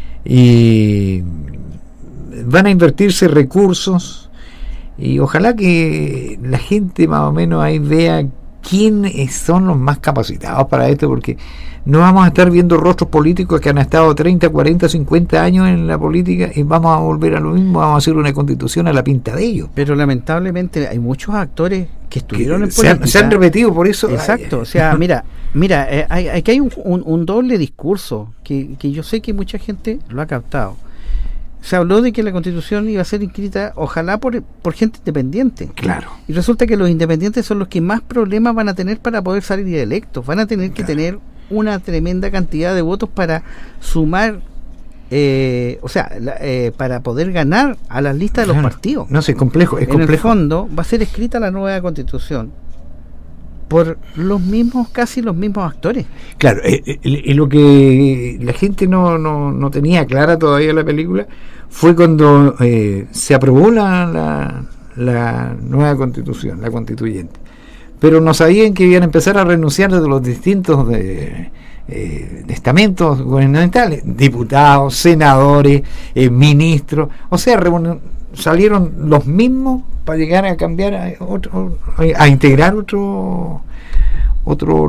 y van a invertirse recursos, y ojalá que la gente más o menos ahí vea quiénes son los más capacitados para esto, porque no vamos a estar viendo rostros políticos que han estado treinta, cuarenta, cincuenta años en la política y vamos a volver a lo mismo, vamos a hacer una constitución a la pinta de ellos. Pero lamentablemente hay muchos actores que estuvieron que en se política. Han, se han repetido por eso. Exacto, o sea, mira, mira, eh, hay, aquí hay un, un, un doble discurso que, que yo sé que mucha gente lo ha captado. Se habló de que la constitución iba a ser escrita, ojalá, por, por gente independiente. Claro. Y resulta que los independientes son los que más problemas van a tener para poder salir electos. Van a tener que claro. tener una tremenda cantidad de votos para sumar, eh, o sea, la, eh, para poder ganar a las listas claro. de los partidos. No sé, es complejo, es en complejo. el fondo va a ser escrita la nueva constitución por los mismos, casi los mismos actores. Claro, eh, eh, lo que la gente no, no, no tenía clara todavía la película fue cuando eh, se aprobó la, la, la nueva constitución, la constituyente. Pero no sabían que iban a empezar a renunciar de los distintos de, eh, estamentos gubernamentales, diputados, senadores, eh, ministros, o sea, reuni- salieron los mismos para llegar a cambiar a otro, a integrar otro otro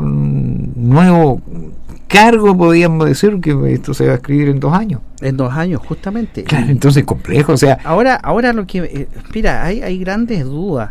nuevo cargo, podríamos decir, que esto se va a escribir en dos años. En dos años, justamente. Claro, entonces complejo, o sea... Ahora, ahora lo que... Eh, mira, hay, hay grandes dudas.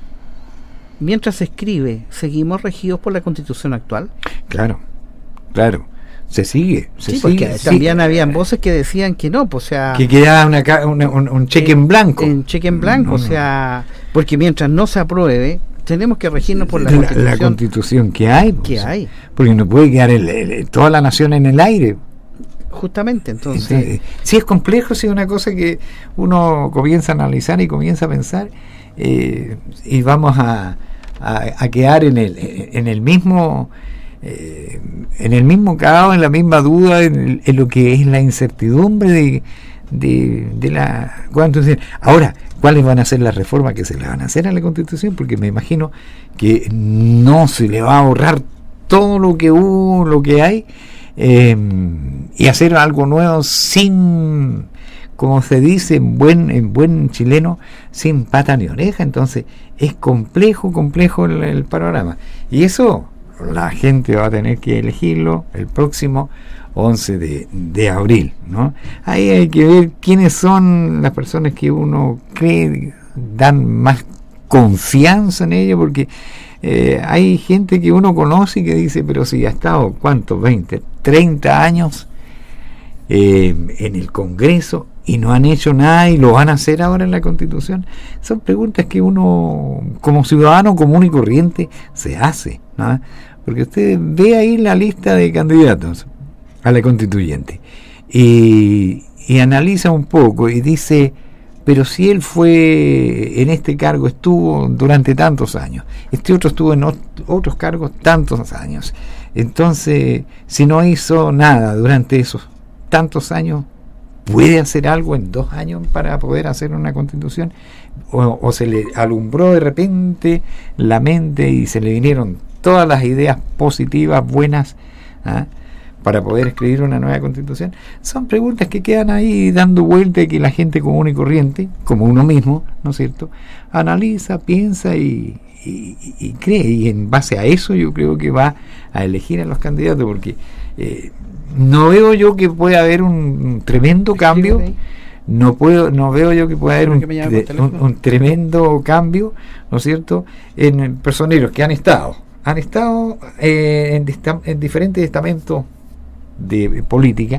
Mientras se escribe, ¿seguimos regidos por la Constitución actual? Claro, claro. Se sigue, se sí, sigue. Porque también sí. habían voces que decían que no, pues, o sea... Que queda una, una, un, un cheque en, en blanco. En cheque en blanco, no, o sea... Porque mientras no se apruebe, tenemos que regirnos por la, la Constitución. La Constitución que hay. Pues, que hay. Porque no puede quedar el, el, toda la nación en el aire. Justamente, entonces... entonces sí es complejo, sí es una cosa que uno comienza a analizar y comienza a pensar, eh, y vamos a, a, a quedar en el, en el mismo... Eh, en el mismo caos, en la misma duda, en, en lo que es la incertidumbre de, de, de la Constitución. Ahora, ¿cuáles van a ser las reformas que se le van a hacer a la Constitución? Porque me imagino que no se le va a ahorrar todo lo que hubo, lo que hay, eh, y hacer algo nuevo sin, como se dice en buen, en buen chileno, sin pata ni oreja. Entonces es complejo, complejo el, el panorama. Y eso la gente va a tener que elegirlo el próximo once de abril, ¿no? Ahí hay que ver quiénes son las personas que uno cree dan más confianza en ello, porque eh, hay gente que uno conoce y que dice, pero si ha estado, ¿cuántos? veinte, treinta años eh, en el Congreso y no han hecho nada y lo van a hacer ahora en la Constitución. Son preguntas que uno como ciudadano común y corriente se hace, ¿no? Porque usted ve ahí la lista de candidatos a la Constituyente y, y analiza un poco y dice, pero si él fue en este cargo, estuvo durante tantos años, este otro estuvo en ot- otros cargos tantos años, entonces si no hizo nada durante esos tantos años, ¿puede hacer algo en dos años para poder hacer una Constitución? O, o se le alumbró de repente la mente y se le vinieron todas las ideas positivas, buenas, ¿ah? para poder escribir una nueva Constitución. Son preguntas que quedan ahí dando vuelta y que la gente común y corriente, como uno mismo, ¿no es cierto?, analiza, piensa y, y, y cree, y en base a eso yo creo que va a elegir a los candidatos, porque eh, no veo yo que pueda haber un tremendo cambio, no puedo, no veo yo que pueda haber un, de, un, un tremendo cambio, ¿no es cierto?, en personeros que han estado, han estado eh, en, dista, en diferentes estamentos de política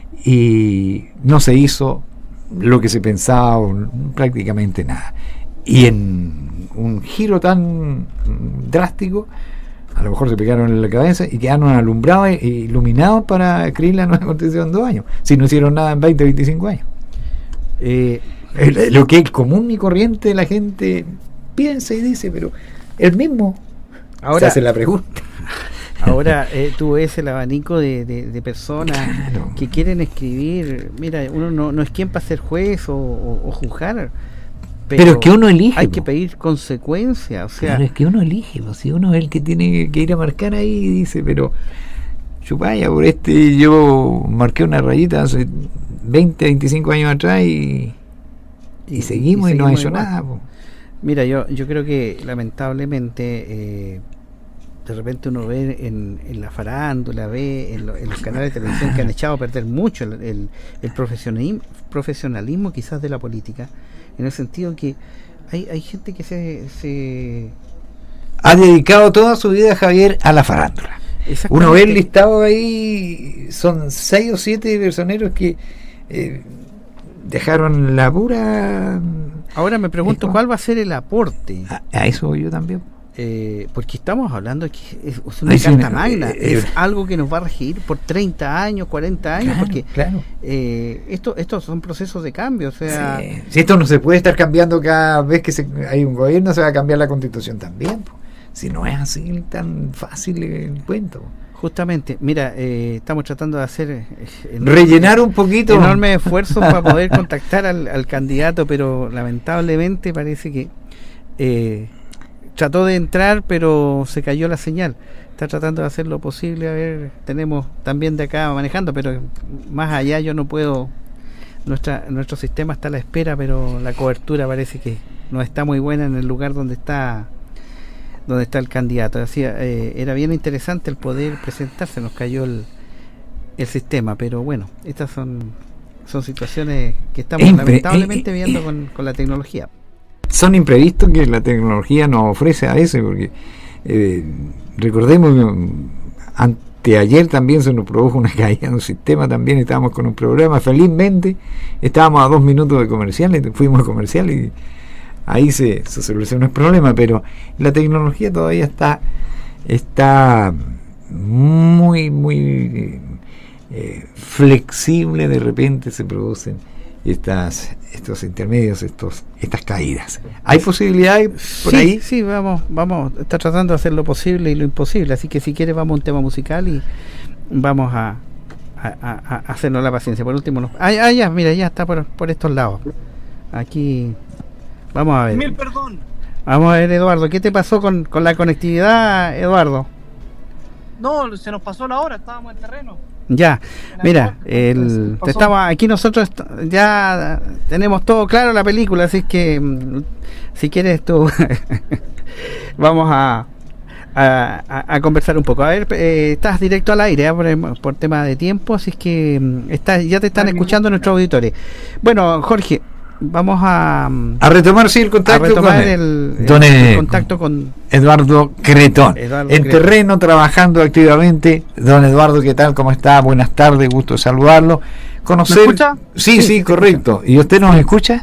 y no se hizo lo que se pensaba, prácticamente nada, y en un giro tan drástico a lo mejor se pegaron en la cabeza y quedaron alumbrados e iluminados para escribir la nueva Constitución en dos años, si no hicieron nada en veinte, veinticinco años. Eh, el, lo que el común y corriente de la gente piensa y dice, pero el mismo ahora se hace la pregunta. Ahora eh, tú ves el abanico de, de, de personas claro. que quieren escribir. Mira, uno no, no es quien para ser juez o, o, o juzgar, pero, pero es que uno elige. Hay que pedir consecuencias. O sea, claro, es que uno elige. Pues, si uno es el que tiene que ir a marcar ahí y dice, pero chupaya, por este yo marqué una rayita hace veinte, veinticinco años atrás y, y, y seguimos y, y no ha hecho igual. nada. Pues. Mira, yo, yo creo que lamentablemente... Eh, de repente uno ve en, en la farándula, ve en, lo, en los canales de televisión que han echado a perder mucho el, el, el profesionalismo, profesionalismo quizás de la política, en el sentido que hay, hay gente que se, se... ha dedicado toda su vida, Javier, a la farándula. Uno ve el listado ahí, son seis o siete personeros que eh, dejaron la pura... Ahora me pregunto, ¿cuál va a ser el aporte? A, a eso yo también. Eh, porque estamos hablando que es, es una Ay, carta sí, magna, eh, es eh, algo que nos va a regir por treinta años, cuarenta años, claro, porque claro. Eh, esto, estos son procesos de cambio, o sea... Sí. Si esto no se puede estar cambiando cada vez que se, hay un gobierno, se va a cambiar la Constitución también. si no es así tan fácil el cuento. Justamente, mira, eh, estamos tratando de hacer eh, rellenar un poquito, enorme esfuerzo para poder contactar al, al candidato, pero lamentablemente parece que eh, trató de entrar, pero se cayó la señal. Está tratando de hacer lo posible. A ver, tenemos también de acá manejando, pero más allá yo no puedo. Nuestra nuestro sistema está a la espera, pero la cobertura parece que no está muy buena en el lugar donde está donde está el candidato. Así, eh, era bien interesante el poder presentarse, nos cayó el, el sistema, pero bueno, estas son son situaciones que estamos Impre lamentablemente eh, eh, viendo con, con la tecnología. Son imprevistos que la tecnología nos ofrece a veces, porque eh, recordemos que anteayer también se nos produjo una caída en un sistema, también estábamos con un programa, felizmente estábamos a dos minutos de comercial, fuimos a comercial y ahí se, se solucionó el problema, pero la tecnología todavía está está muy muy eh, flexible. De repente se producen estas estos intermedios, estos estas caídas. ¿Hay posibilidades por sí, ahí? Sí, vamos, vamos, está tratando de hacer lo posible y lo imposible, así que si quieres vamos a un tema musical y vamos a, a, a, a hacernos la paciencia. Por último, nos, ah, ah, ya, mira, ya está por, por estos lados. Aquí vamos a ver. Mil perdón. Vamos a ver, Eduardo, ¿qué te pasó con, con la conectividad, Eduardo? No, se nos pasó la hora, estábamos en terreno. Ya, mira, el, estamos aquí nosotros ya tenemos todo claro la película, así que si quieres tú vamos a, a, a conversar un poco. A ver, eh, estás directo al aire, ¿eh? por, por tema de tiempo, así es que está, ya te están escuchando nuestros auditores. Bueno, Jorge, vamos a a retomar sí el contacto a retomar con el, el, don el contacto con Eduardo Cretón, Eduardo en Cretón. terreno, trabajando activamente. Don Eduardo, ¿qué tal? ¿Cómo está? Buenas tardes, gusto de saludarlo. Conocer... ¿Me escucha? Sí, sí, Sí, sí, correcto. ¿Y usted nos escucha?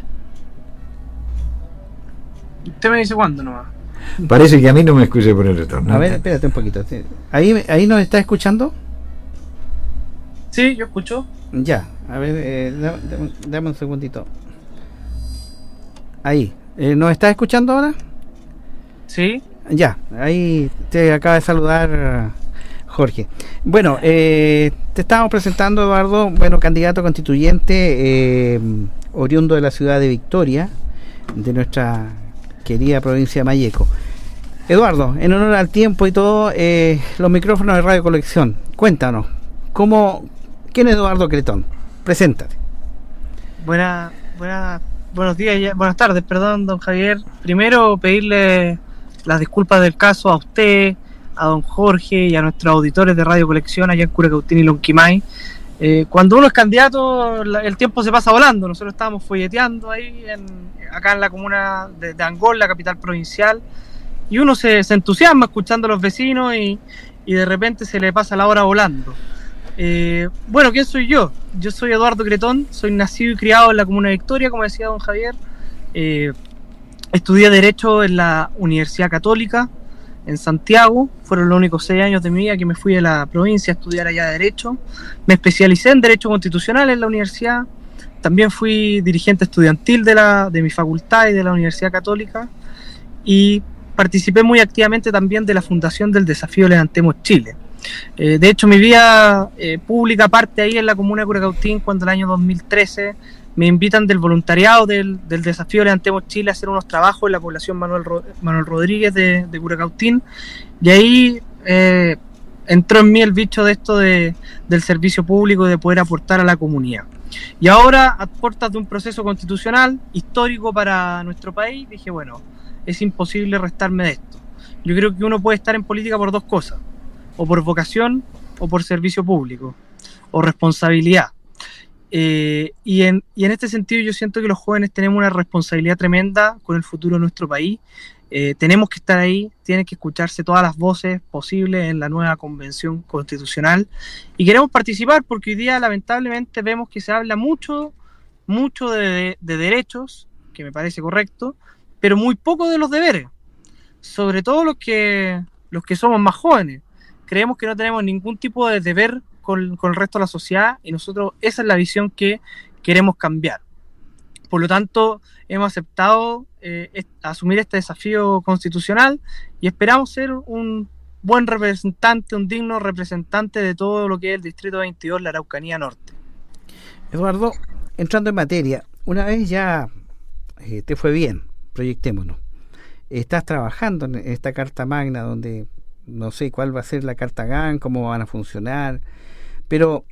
Usted me dice cuándo nomás. Parece que a mí no me escucha por el retorno. A ver, espérate un poquito. ¿Ahí, ahí nos está escuchando? Sí, yo escucho. Ya, a ver, eh, dame, dame- dame un segundito. Ahí, eh, ¿nos está escuchando ahora? Sí. Ya, ahí te acaba de saludar Jorge. Bueno, eh, te estábamos presentando, Eduardo, bueno, candidato constituyente, eh, oriundo de la ciudad de Victoria, de nuestra querida provincia de Malleco. Eduardo, en honor al tiempo y todo, eh, los micrófonos de Radio Colección, cuéntanos, ¿cómo, ¿quién es Eduardo Cretón? Preséntate. Buena, buena, buenos días, ya- buenas tardes, perdón, don Javier. Primero pedirle las disculpas del caso a usted, a don Jorge y a nuestros auditores de Radio Colección allá en Curacautín y Lonquimay. Eh, cuando uno es candidato, la- el tiempo se pasa volando. Nosotros estábamos folleteando ahí, en, acá en la comuna de, de Angol, la capital provincial, y uno se, se entusiasma escuchando a los vecinos y, y de repente se le pasa la hora volando. Eh, bueno, ¿quién soy yo? Yo soy Eduardo Cretón, soy nacido y criado en la comuna de Victoria, como decía don Javier. Eh, estudié Derecho en la Universidad Católica, en Santiago. Fueron los únicos seis años de mi vida que me fui a la provincia a estudiar allá Derecho. Me especialicé en Derecho Constitucional en la universidad. También fui dirigente estudiantil de, la, de mi facultad y de la Universidad Católica. Y participé muy activamente también de la fundación del Desafío Levantemos Chile. Eh, de hecho, mi vida eh, pública parte ahí en la comuna de Curacautín cuando el año dos mil trece me invitan del voluntariado del, del Desafío Levantemos Chile a hacer unos trabajos en la población Manuel, Ro- Manuel Rodríguez de, de Curacautín, y ahí eh, entró en mí el bicho de esto de, del servicio público y de poder aportar a la comunidad. Y ahora, a puertas de un proceso constitucional histórico para nuestro país, dije, bueno, es imposible restarme de esto. Yo creo que uno puede estar en política por dos cosas: o por vocación o por servicio público o responsabilidad. Eh, y, en, y en este sentido yo siento que los jóvenes tenemos una responsabilidad tremenda con el futuro de nuestro país. Eh, tenemos que estar ahí, tienen que escucharse todas las voces posibles en la nueva convención constitucional y queremos participar porque hoy día lamentablemente vemos que se habla mucho, mucho de, de, de derechos, que me parece correcto, pero muy poco de los deberes, sobre todo los que, los que somos más jóvenes. Creemos que no tenemos ningún tipo de deber con, con el resto de la sociedad y nosotros esa es la visión que queremos cambiar. Por lo tanto, hemos aceptado eh, es, asumir este desafío constitucional y esperamos ser un buen representante, un digno representante de todo lo que es el Distrito veintidós, la Araucanía Norte. Eduardo, entrando en materia, una vez ya eh, te fue bien, proyectémonos. Estás trabajando en esta Carta Magna donde no sé cuál va a ser la Carta G A N, cómo van a funcionar, pero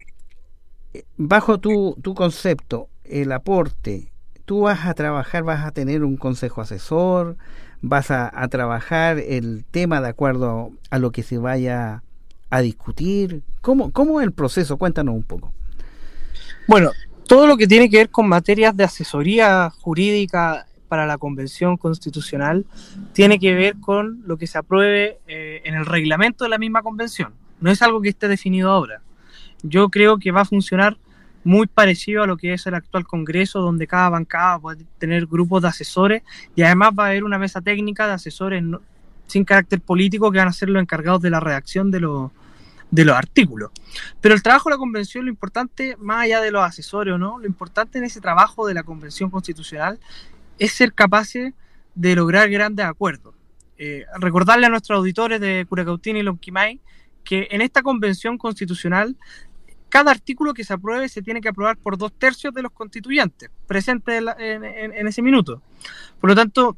bajo tu, tu concepto, el aporte, tú vas a trabajar, vas a tener un consejo asesor, vas a, a trabajar el tema de acuerdo a lo que se vaya a discutir. ¿Cómo, cómo es el proceso? Cuéntanos un poco. Bueno, todo lo que tiene que ver con materias de asesoría jurídica para la Convención Constitucional tiene que ver con lo que se apruebe eh, en el reglamento de la misma Convención. No es algo que esté definido ahora. Yo creo que va a funcionar muy parecido a lo que es el actual Congreso, donde cada bancada puede tener grupos de asesores y además va a haber una mesa técnica de asesores no, sin carácter político que van a ser los encargados de la redacción de los, de los artículos. Pero el trabajo de la Convención, lo importante, más allá de los asesores o no, lo importante en ese trabajo de la Convención Constitucional es ser capaces de lograr grandes acuerdos. Eh, recordarle a nuestros auditores de Curacautín y Lonquimay que en esta Convención Constitucional cada artículo que se apruebe se tiene que aprobar por dos tercios de los constituyentes presentes en, en, en ese minuto. Por lo tanto,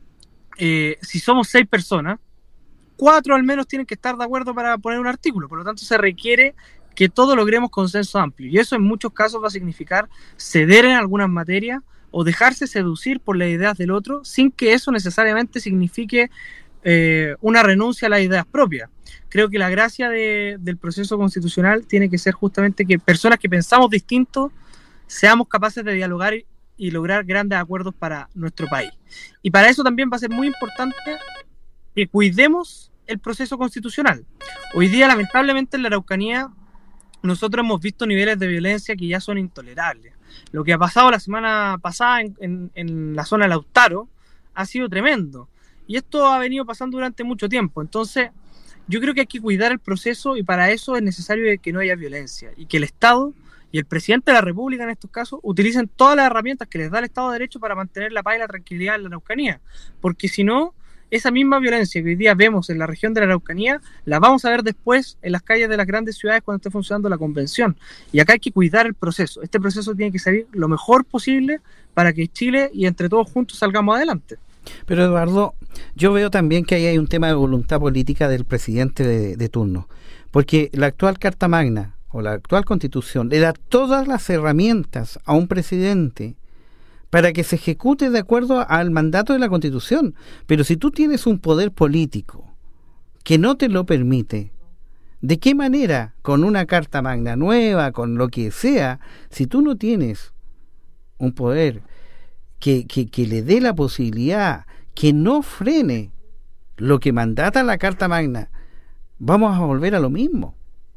eh, si somos seis personas, cuatro al menos tienen que estar de acuerdo para poner un artículo. Por lo tanto, se requiere que todos logremos consenso amplio. Y eso en muchos casos va a significar ceder en algunas materias o dejarse seducir por las ideas del otro sin que eso necesariamente signifique eh, una renuncia a las ideas propias. Creo que la gracia de, del proceso constitucional tiene que ser justamente que personas que pensamos distinto seamos capaces de dialogar y, y lograr grandes acuerdos para nuestro país. Y para eso también va a ser muy importante que cuidemos el proceso constitucional. Hoy día, lamentablemente, en la Araucanía nosotros hemos visto niveles de violencia que ya son intolerables. Lo que ha pasado la semana pasada en, en, en la zona de Lautaro ha sido tremendo. Y esto ha venido pasando durante mucho tiempo. Entonces, yo creo que hay que cuidar el proceso y para eso es necesario que no haya violencia y que el Estado y el presidente de la República en estos casos utilicen todas las herramientas que les da el Estado de Derecho para mantener la paz y la tranquilidad en la Araucanía, porque si no, esa misma violencia que hoy día vemos en la región de la Araucanía la vamos a ver después en las calles de las grandes ciudades cuando esté funcionando la Convención. Y acá hay que cuidar el proceso. Este proceso tiene que salir lo mejor posible para que Chile y entre todos juntos salgamos adelante. Pero Eduardo, yo veo también que ahí hay un tema de voluntad política del presidente de, de turno, porque la actual Carta Magna o la actual Constitución le da todas las herramientas a un presidente para que se ejecute de acuerdo al mandato de la Constitución. Pero si tú tienes un poder político que no te lo permite, ¿de qué manera, con una Carta Magna nueva, con lo que sea, si tú no tienes un poder Que, que, que le dé la posibilidad, que no frene lo que mandata la Carta Magna, vamos a volver a lo mismo?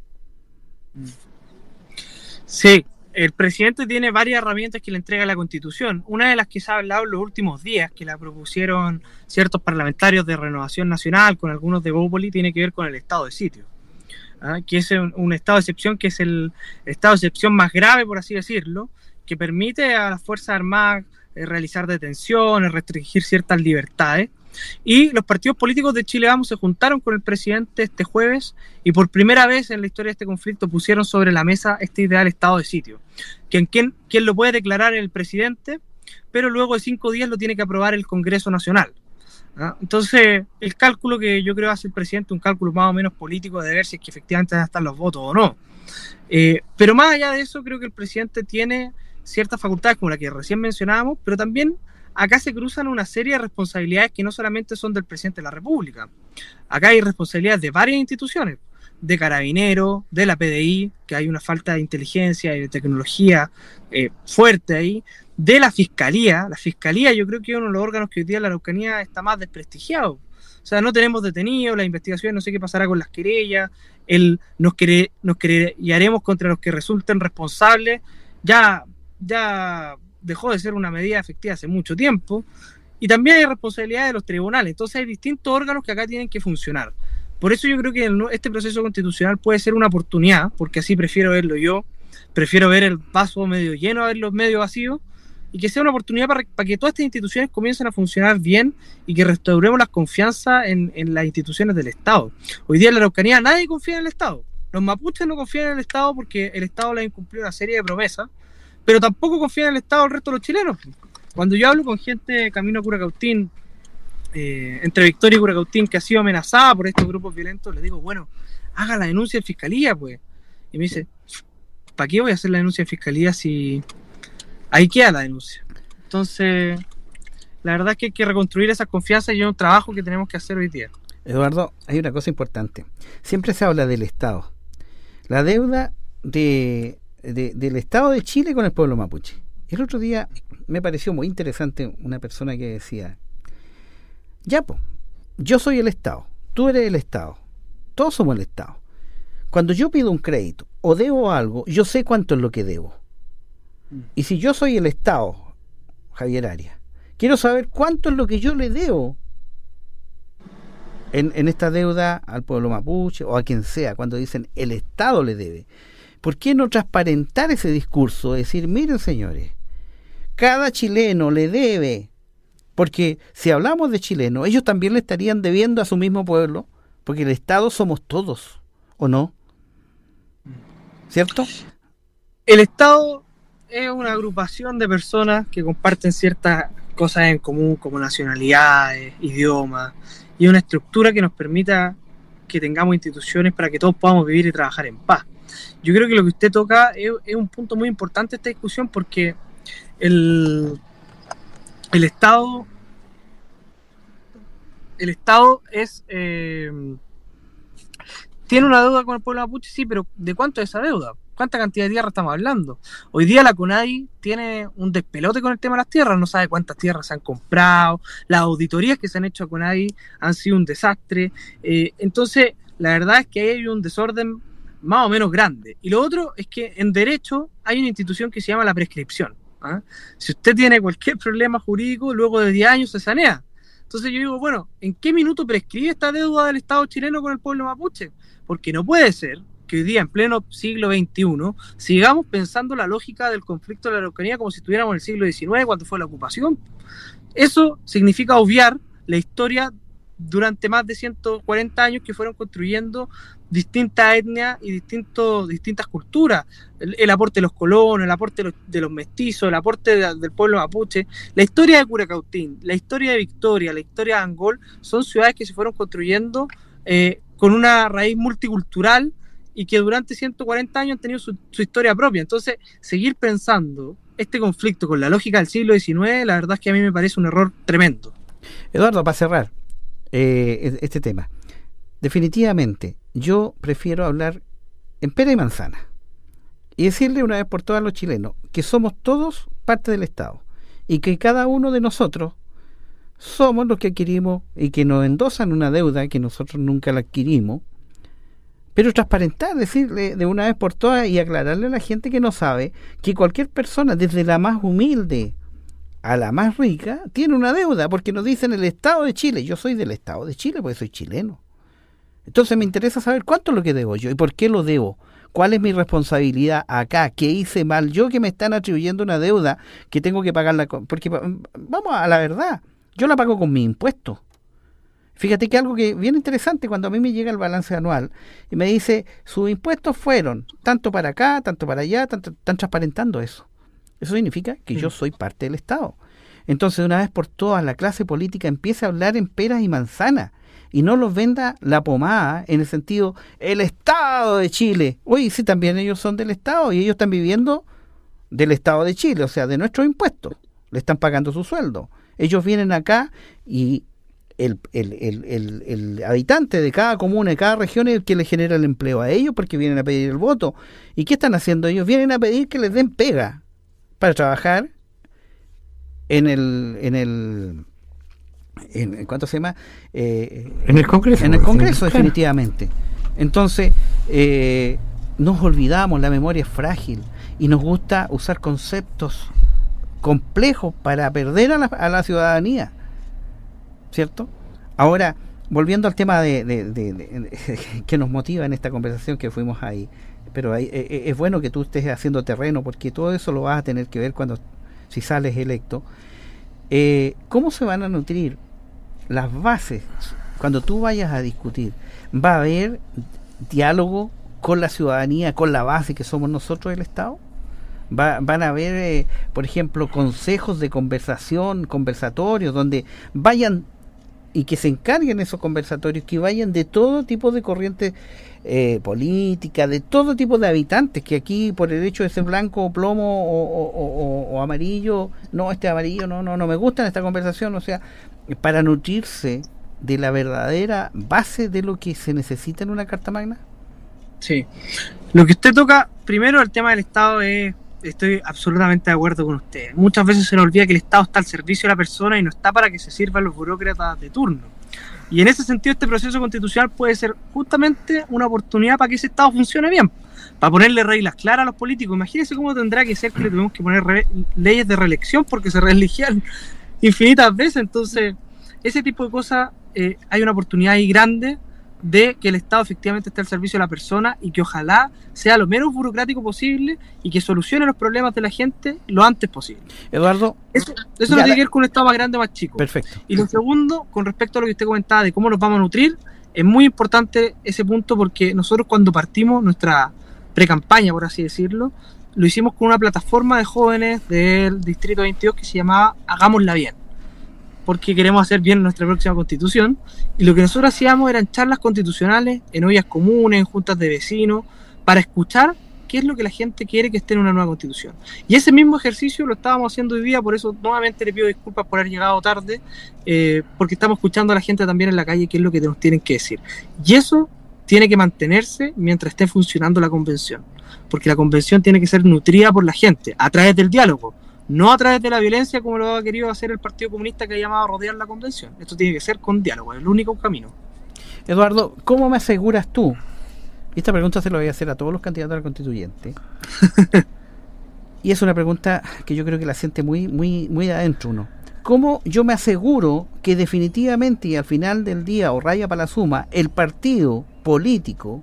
Sí, el presidente tiene varias herramientas que le entrega la Constitución. Una de las que se ha hablado en los últimos días, que la propusieron ciertos parlamentarios de Renovación Nacional, con algunos de Bópoli, tiene que ver con el estado de sitio. ¿Ah? Que es un, un estado de excepción, que es el estado de excepción más grave, por así decirlo, que permite a las Fuerzas Armadas realizar detenciones, restringir ciertas libertades. Y los partidos políticos de Chile Vamos se juntaron con el presidente este jueves y por primera vez en la historia de este conflicto pusieron sobre la mesa este ideal estado de sitio. Quien, quien, quien lo puede declarar el presidente, pero luego de cinco días lo tiene que aprobar el Congreso Nacional. ¿Ah? Entonces, el cálculo que yo creo hace el presidente, un cálculo más o menos político de ver si es que efectivamente van a estar los votos o no. Eh, pero más allá de eso, creo que el presidente tiene ciertas facultades como la que recién mencionábamos, pero también acá se cruzan una serie de responsabilidades que no solamente son del presidente de la República. Acá hay responsabilidades de varias instituciones, de Carabineros, de la P D I, que hay una falta de inteligencia y de tecnología eh, fuerte ahí, de la Fiscalía. La Fiscalía yo creo que es uno de los órganos que hoy día en la Araucanía está más desprestigiado. O sea, no tenemos detenidos, la investigación, no sé qué pasará con las querellas, el, nos, quere, nos querellaremos contra los que resulten responsables, ya... ya dejó de ser una medida efectiva hace mucho tiempo, y también hay responsabilidad de los tribunales. Entonces hay distintos órganos que acá tienen que funcionar. Por eso yo creo que el, este proceso constitucional puede ser una oportunidad, porque así prefiero verlo yo, prefiero ver el vaso medio lleno a ver los medio vacíos, y que sea una oportunidad para, para que todas estas instituciones comiencen a funcionar bien y que restauremos la confianza en, en las instituciones del Estado. Hoy día en la Araucanía nadie confía en el Estado. Los mapuches no confían en el Estado porque el Estado les ha incumplido una serie de promesas, pero tampoco confían en el Estado el resto de los chilenos. Cuando yo hablo con gente camino a Curacautín, eh, entre Victoria y Curacautín, que ha sido amenazada por estos grupos violentos, les digo, bueno, haga la denuncia en fiscalía, pues. Y me dice, ¿para qué voy a hacer la denuncia en fiscalía si ahí queda la denuncia? Entonces, la verdad es que hay que reconstruir esa confianza y es un trabajo que tenemos que hacer hoy día. Eduardo, hay una cosa importante. Siempre se habla del Estado. La deuda de, de, del Estado de Chile con el pueblo mapuche. El otro día me pareció muy interesante una persona que decía, ya, po, yo soy el Estado, tú eres el Estado, todos somos el Estado. Cuando yo pido un crédito o debo algo, yo sé cuánto es lo que debo. Y si yo soy el Estado, Javier Arias, quiero saber cuánto es lo que yo le debo en, en esta deuda al pueblo mapuche o a quien sea, cuando dicen el Estado le debe. ¿Por qué no transparentar ese discurso? Decir, miren señores, cada chileno le debe, porque si hablamos de chilenos, ellos también le estarían debiendo a su mismo pueblo, porque el Estado somos todos, ¿o no? ¿Cierto? El Estado es una agrupación de personas que comparten ciertas cosas en común, como nacionalidades, idiomas, y una estructura que nos permita que tengamos instituciones para que todos podamos vivir y trabajar en paz. Yo creo que lo que usted toca es, es un punto muy importante de esta discusión, porque el, el Estado el Estado es eh, tiene una deuda con el pueblo mapuche, sí, pero ¿de cuánto es esa deuda? ¿Cuánta cantidad de tierra estamos hablando? Hoy día la CONADI tiene un despelote con el tema de las tierras, no sabe cuántas tierras se han comprado, las auditorías que se han hecho a CONADI han sido un desastre, eh, entonces la verdad es que hay un desorden más o menos grande. Y lo otro es que en derecho hay una institución que se llama la prescripción. ¿Ah? Si usted tiene cualquier problema jurídico, luego de diez años se sanea. Entonces yo digo, bueno, ¿en qué minuto prescribe esta deuda del Estado chileno con el pueblo mapuche? Porque no puede ser que hoy día, en pleno siglo veintiuno, sigamos pensando la lógica del conflicto de la Araucanía como si estuviéramos en el siglo diecinueve, cuando fue la ocupación. Eso significa obviar la historia durante más de ciento cuarenta años que fueron construyendo distintas etnias y distintos, distintas culturas, el, el aporte de los colonos, el aporte de los, de los mestizos, el aporte de, del pueblo mapuche, la historia de Curacautín, la historia de Victoria, la historia de Angol, son ciudades que se fueron construyendo eh, con una raíz multicultural y que durante ciento cuarenta años han tenido su, su historia propia. Entonces, seguir pensando este conflicto con la lógica del siglo diecinueve, la verdad es que a mí me parece un error tremendo. Eduardo, para cerrar eh, este tema, definitivamente yo prefiero hablar en pera y manzana y decirle una vez por todas a los chilenos que somos todos parte del Estado y que cada uno de nosotros somos los que adquirimos y que nos endosan una deuda que nosotros nunca la adquirimos, pero transparentar, decirle de una vez por todas y aclararle a la gente que no sabe que cualquier persona, desde la más humilde a la más rica, tiene una deuda, porque nos dicen el Estado de Chile. Yo soy del Estado de Chile porque soy chileno. Entonces me interesa saber cuánto es lo que debo yo y por qué lo debo. ¿Cuál es mi responsabilidad acá? ¿Qué hice mal yo que me están atribuyendo una deuda que tengo que pagarla? Con, porque vamos a la verdad, yo la pago con mis impuestos. Fíjate que algo que bien interesante, cuando a mí me llega el balance anual y me dice, sus impuestos fueron tanto para acá, tanto para allá, tanto, están transparentando eso. Eso significa que yo soy parte del Estado. Entonces, de una vez por todas, la clase política empieza a hablar en peras y manzanas y no los venda la pomada en el sentido, el Estado de Chile. Oye, sí, también ellos son del Estado y ellos están viviendo del Estado de Chile, o sea, de nuestros impuestos. Le están pagando su sueldo. Ellos vienen acá y el, el, el, el, el habitante de cada comuna, de cada región es el que le genera el empleo a ellos porque vienen a pedir el voto. ¿Y qué están haciendo ellos? Vienen a pedir que les den pega para trabajar en el en el en ¿cuánto se llama? Eh, en el Congreso. En el Congreso, sí, definitivamente. Claro. Entonces, eh, nos olvidamos, la memoria es frágil y nos gusta usar conceptos complejos para perder a la, a la ciudadanía, ¿cierto? Ahora, volviendo al tema de, de, de, de, de que nos motiva en esta conversación que fuimos ahí, pero ahí, eh, es bueno que tú estés haciendo terreno porque todo eso lo vas a tener que ver cuando si sales electo, eh, ¿cómo se van a nutrir las bases? Cuando tú vayas a discutir, ¿va a haber diálogo con la ciudadanía, con la base que somos nosotros el Estado? Va, van a haber, eh, por ejemplo, consejos de conversación, conversatorios, donde vayan y que se encarguen esos conversatorios, que vayan de todo tipo de corrientes eh, políticas, de todo tipo de habitantes, que aquí por el hecho de ser blanco, plomo o, o, o, o amarillo, no, este amarillo no, no, no me gusta en esta conversación, o sea, para nutrirse de la verdadera base de lo que se necesita en una Carta Magna. Sí. Lo que usted toca, primero el tema del Estado es, estoy absolutamente de acuerdo con usted. Muchas veces se nos olvida que el Estado está al servicio de la persona y no está para que se sirvan los burócratas de turno. Y en ese sentido este proceso constitucional puede ser justamente una oportunidad para que ese Estado funcione bien, para ponerle reglas claras a los políticos. Imagínense cómo tendrá que ser que le tuvimos que poner re- leyes de reelección porque se reeligían infinitas veces. Entonces, ese tipo de cosas, eh, hay una oportunidad ahí grande de que el Estado efectivamente esté al servicio de la persona y que ojalá sea lo menos burocrático posible y que solucione los problemas de la gente lo antes posible. Eduardo, Eso, eso no tiene que ver con un Estado más grande o más chico. Perfecto. Y lo segundo, con respecto a lo que usted comentaba de cómo nos vamos a nutrir, es muy importante ese punto porque nosotros cuando partimos nuestra pre-campaña, por así decirlo, lo hicimos con una plataforma de jóvenes del Distrito veintidós que se llamaba Hagámosla Bien, porque queremos hacer bien nuestra próxima constitución, y lo que nosotros hacíamos eran charlas constitucionales en ollas comunes, en juntas de vecinos, para escuchar qué es lo que la gente quiere que esté en una nueva constitución. Y ese mismo ejercicio lo estábamos haciendo hoy día, por eso nuevamente le pido disculpas por haber llegado tarde, eh, porque estamos escuchando a la gente también en la calle qué es lo que nos tienen que decir. Y eso tiene que mantenerse mientras esté funcionando la convención, porque la convención tiene que ser nutrida por la gente, a través del diálogo, no a través de la violencia como lo ha querido hacer el Partido Comunista, que ha llamado a rodear la convención. Esto tiene que ser con diálogo, es el único camino. Eduardo, ¿cómo me aseguras tú? Y esta pregunta se la voy a hacer a todos los candidatos al constituyente. Y es una pregunta que yo creo que la siente muy, muy, muy adentro uno. ¿Cómo yo me aseguro que definitivamente y al final del día, o raya para la suma, el partido político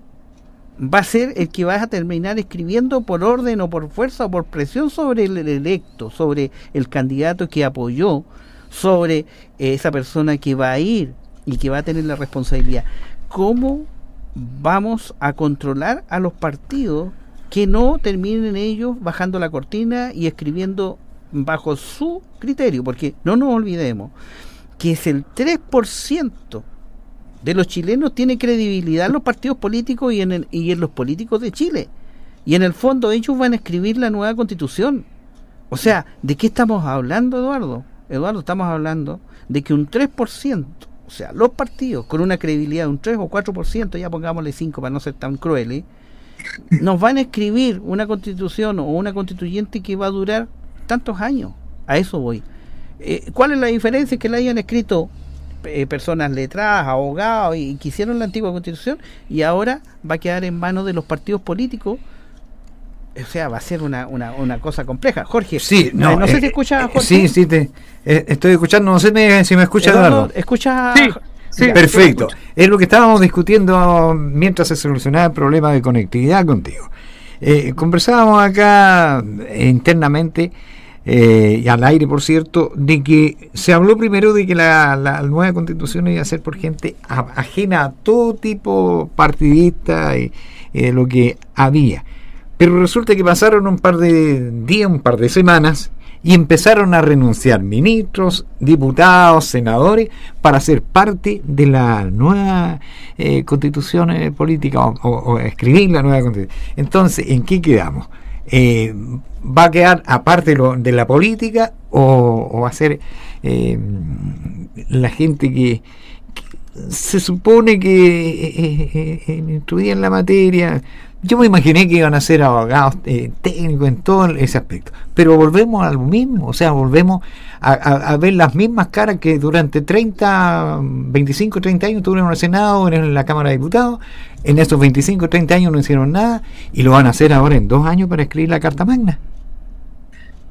va a ser el que va a terminar escribiendo por orden o por fuerza o por presión sobre el electo, sobre el candidato que apoyó, sobre eh, esa persona que va a ir y que va a tener la responsabilidad? ¿Cómo vamos a controlar a los partidos que no terminen ellos bajando la cortina y escribiendo bajo su criterio? Porque no nos olvidemos que es el tres por ciento de los chilenos tiene credibilidad en los partidos políticos y en, el, y en los políticos de Chile. Y en el fondo ellos van a escribir la nueva constitución. O sea, ¿de qué estamos hablando, Eduardo? Eduardo, estamos hablando de que un tres por ciento, o sea, los partidos con una credibilidad de un tres o cuatro por ciento, ya pongámosle cinco para no ser tan crueles, nos van a escribir una constitución o una constituyente que va a durar tantos años. A eso voy. Eh, ¿Cuál es la diferencia? Que la hayan escrito Eh, personas letradas, abogados y que hicieron la antigua constitución, y ahora va a quedar en manos de los partidos políticos. O sea, va a ser una, una, una cosa compleja. Jorge, sí, no, no, no sé eh, si escucha, Jorge. Sí, sí, te, eh, estoy escuchando, no sé me, si me escucha Eduardo, Eduardo. ¿Escucha? Sí, sí, Perfecto. Es lo que estábamos discutiendo mientras se solucionaba el problema de conectividad contigo. Eh, conversábamos acá eh, internamente, Eh, y al aire, por cierto, de que se habló primero de que la, la nueva constitución iba a ser por gente a, ajena a todo tipo partidista y, y de lo que había, pero resulta que pasaron un par de días, un par de semanas, y empezaron a renunciar ministros, diputados, senadores para ser parte de la nueva eh, constitución eh, política o, o, o escribir la nueva constitución. Entonces, ¿en qué quedamos? Eh, ¿Va a quedar aparte lo, de la política o, o va a ser eh, la gente que, que se supone que eh, eh, instruía en la materia? Yo me imaginé que iban a ser abogados eh, técnicos en todo ese aspecto, pero volvemos a lo mismo, o sea, volvemos a, a, a ver las mismas caras que durante treinta, veinticinco, treinta años tuvieron en el Senado, en la Cámara de Diputados. En esos veinticinco, treinta años no hicieron nada y lo van a hacer ahora en dos años para escribir la Carta Magna.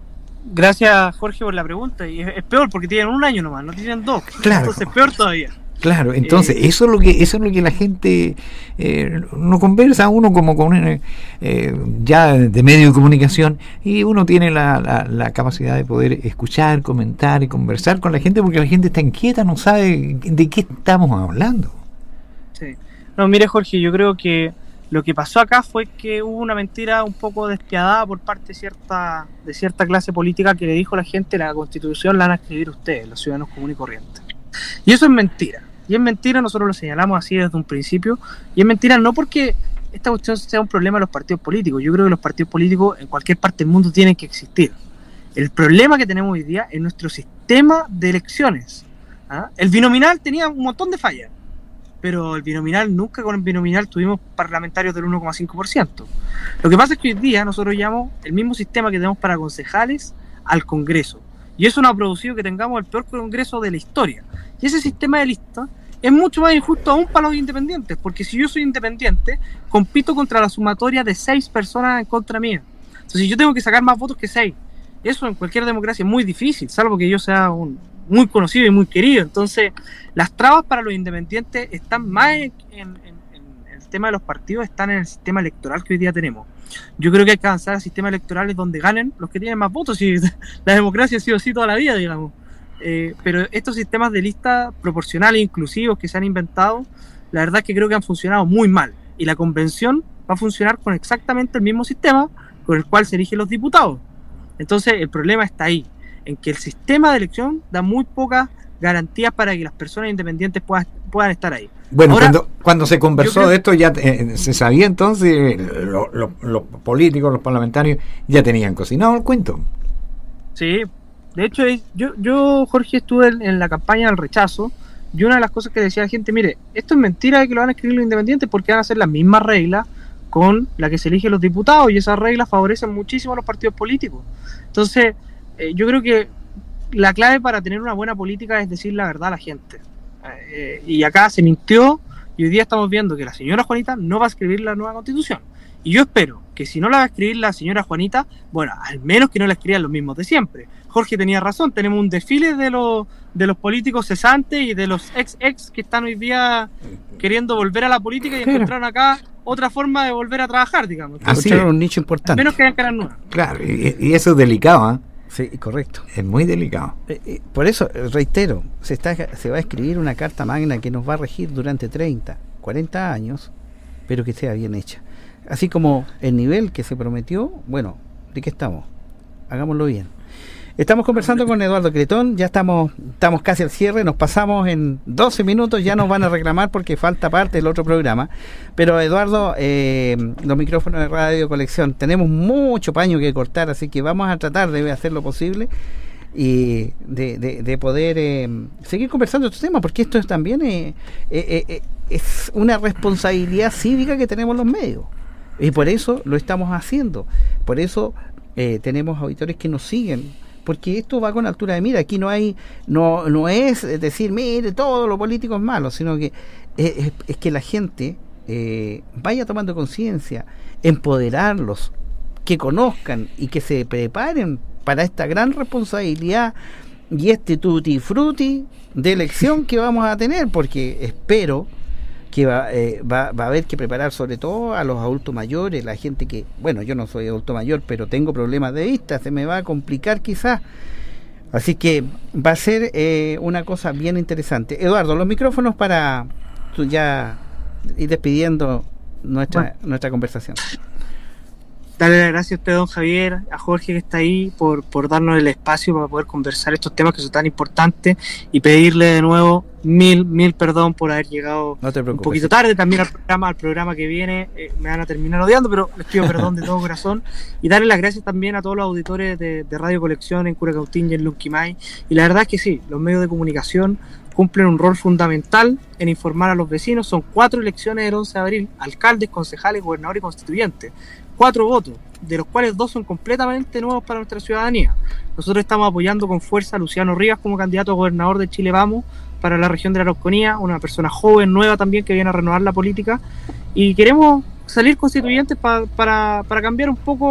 Gracias, Jorge, por la pregunta. Y es, es peor porque tienen un año nomás, no tienen dos. Claro. Entonces, peor todavía. Claro, entonces Eh, eso es lo que eso es lo que la gente eh, no conversa, uno como con eh, eh, ya de medio de comunicación, y uno tiene la, la, la capacidad de poder escuchar, comentar y conversar con la gente, porque la gente está inquieta, no sabe de qué estamos hablando. Sí. No, mire, Jorge, yo creo que lo que pasó acá fue que hubo una mentira un poco despiadada por parte de cierta, de cierta clase política que le dijo a la gente: la Constitución la van a escribir ustedes, los ciudadanos comunes y corrientes. Y eso es mentira. Y es mentira, nosotros lo señalamos así desde un principio. Y es mentira no porque esta cuestión sea un problema de los partidos políticos. Yo creo que los partidos políticos en cualquier parte del mundo tienen que existir. El problema que tenemos hoy día es nuestro sistema de elecciones. ¿Ah? El binominal tenía un montón de fallas, pero el binominal, nunca con el binominal tuvimos parlamentarios del uno coma cinco por ciento. Lo que pasa es que hoy día nosotros llevamos el mismo sistema que tenemos para concejales al Congreso. Y eso nos ha producido que tengamos el peor Congreso de la historia. Y ese sistema de lista es mucho más injusto aún para los independientes, porque si yo soy independiente, compito contra la sumatoria de seis personas en contra mía. Entonces, si yo tengo que sacar más votos que seis, eso en cualquier democracia es muy difícil, salvo que yo sea un, muy conocido y muy querido. Entonces, las trabas para los independientes están más en, en, en el tema de los partidos, están en el sistema electoral que hoy día tenemos. Yo creo que hay que avanzar a sistemas electorales donde ganen los que tienen más votos, y la democracia ha sido así toda la vida, digamos. Eh, pero estos sistemas de lista proporcionales inclusivos que se han inventado, la verdad es que creo que han funcionado muy mal, y la convención va a funcionar con exactamente el mismo sistema con el cual se eligen los diputados. Entonces el problema está ahí, en que el sistema de elección da muy pocas garantías para que las personas independientes puedan, puedan estar ahí. Bueno, Ahora, cuando, cuando se conversó creo, de esto ya eh, se sabía, entonces los lo, lo políticos, los parlamentarios ya tenían cocinado el cuento. Sí, de hecho yo, yo Jorge, estuve en, en la campaña del rechazo, y una de las cosas que decía la gente: mire, esto es mentira de que lo van a escribir los independientes, porque van a hacer las mismas reglas con la que se eligen los diputados, y esas reglas favorecen muchísimo a los partidos políticos. Entonces eh, yo creo que la clave para tener una buena política es decir la verdad a la gente. Eh, y acá se mintió, y hoy día estamos viendo que la señora Juanita no va a escribir la nueva Constitución. Y yo espero que si no la va a escribir la señora Juanita, bueno, al menos que no la escriban los mismos de siempre. Jorge tenía razón, tenemos un desfile de los, de los políticos cesantes y de los ex-ex que están hoy día queriendo volver a la política y encontraron acá otra forma de volver a trabajar, digamos. Así Encontraron es. un nicho importante. Al menos que hayan caras nuevas. Claro, y, y eso es delicado, ¿eh? Sí, correcto. Es muy delicado. Eh, eh, por eso, eh, reitero, se, está, se va a escribir una carta magna que nos va a regir durante treinta, cuarenta años, pero que sea bien hecha. Así como el nivel que se prometió, bueno, ¿de qué estamos? Hagámoslo bien. Estamos conversando con Eduardo Cretón, ya estamos estamos casi al cierre, nos pasamos en doce minutos, ya nos van a reclamar porque falta parte del otro programa. Pero Eduardo, eh, los micrófonos de Radio Colección, tenemos mucho paño que cortar, así que vamos a tratar de hacer lo posible y de, de, de poder eh, seguir conversando estos temas, porque esto es también eh, eh, eh, es una responsabilidad cívica que tenemos los medios, y por eso lo estamos haciendo, por eso eh, tenemos auditores que nos siguen, porque esto va con altura de mira. Aquí no hay, no, no es decir, mire, todo lo político es malo, sino que es, es, es que la gente eh, vaya tomando conciencia, empoderarlos, que conozcan y que se preparen para esta gran responsabilidad y este tutti frutti de elección que vamos a tener, porque espero que va, eh, va, va a haber que preparar sobre todo a los adultos mayores, la gente que, bueno, yo no soy adulto mayor, pero tengo problemas de vista, se me va a complicar quizás, así que va a ser eh, una cosa bien interesante. Eduardo, los micrófonos para tú ya ir despidiendo nuestra, bueno, nuestra conversación. Darle las gracias a usted, don Javier, a Jorge que está ahí, por, por darnos el espacio para poder conversar estos temas que son tan importantes, y pedirle de nuevo mil, mil perdón por haber llegado no te un poquito tarde también al programa, al programa que viene. Eh, me van a terminar odiando, pero les pido perdón de todo corazón, y darle las gracias también a todos los auditores de, de Radio Colección en Curacautín y en Lunquimay. Y la verdad es que sí, los medios de comunicación cumplen un rol fundamental en informar a los vecinos. Son cuatro elecciones del once de abril, alcaldes, concejales, gobernadores y constituyentes. Cuatro votos, de los cuales dos son completamente nuevos para nuestra ciudadanía. Nosotros estamos apoyando con fuerza a Luciano Rivas como candidato a gobernador de Chile Vamos para la región de la Araucanía, una persona joven, nueva también, que viene a renovar la política, y queremos salir constituyentes pa, para, para cambiar un poco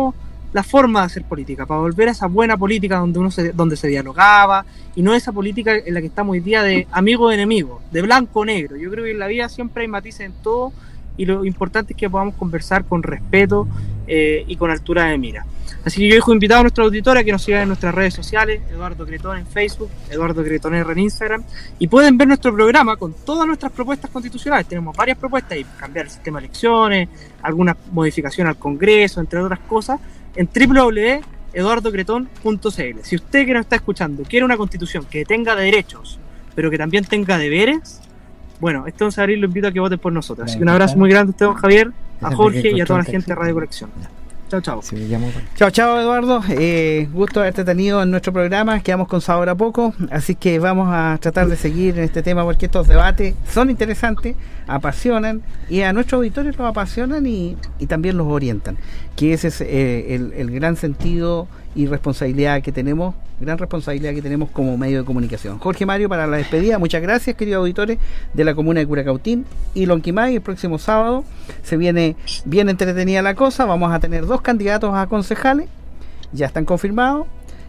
la forma de hacer política, para volver a esa buena política donde uno se, donde se dialogaba, y no esa política en la que estamos hoy día de amigo o enemigo, de blanco o negro. Yo creo que en la vida siempre hay matices en todo, y lo importante es que podamos conversar con respeto eh, y con altura de mira. Así que yo dejo invitado a nuestros auditores a que nos sigan en nuestras redes sociales, Eduardo Cretón en Facebook, Eduardo Cretón R en Instagram, y pueden ver nuestro programa con todas nuestras propuestas constitucionales. Tenemos varias propuestas, y cambiar el sistema de elecciones, alguna modificación al Congreso, entre otras cosas, en doble u doble u doble u punto eduardo cretón punto c l. Si usted que nos está escuchando quiere una constitución que tenga derechos, pero que también tenga deberes, bueno, este once de abril lo invito a que voten por nosotros. Así que un abrazo muy grande a usted, don Javier, a Jorge y a toda la gente de Radio Conexión. Chao, chao. Sí, chao, chao, Eduardo. Eh, gusto haberte tenido en nuestro programa. Quedamos con sabor a poco, así que vamos a tratar de seguir en este tema, porque estos debates son interesantes, apasionan, y a nuestros auditores los apasionan y, y también los orientan, que ese es eh, el, el gran sentido y responsabilidad que tenemos, gran responsabilidad que tenemos como medio de comunicación. Jorge Mario, para la despedida, muchas gracias, queridos auditores de la comuna de Curacautín y Lonquimay. El próximo sábado se viene bien entretenida la cosa. Vamos a tener dos candidatos a concejales, ya están confirmados,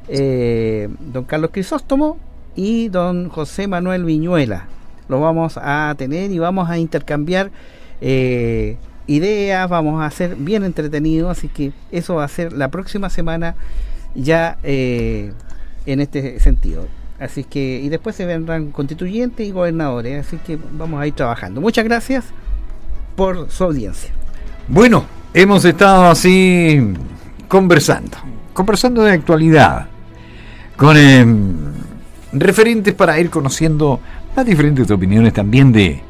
eh, don Carlos Crisóstomo y don José Manuel Viñuela. Los vamos a tener y vamos a intercambiar eh, ideas, vamos a hacer bien entretenido, así que eso va a ser la próxima semana ya eh, en este sentido. Así que, y después se vendrán constituyentes y gobernadores, así que vamos a ir trabajando. Muchas gracias por su audiencia. Bueno, hemos estado así conversando, conversando de actualidad, con eh, referentes para ir conociendo las diferentes opiniones también de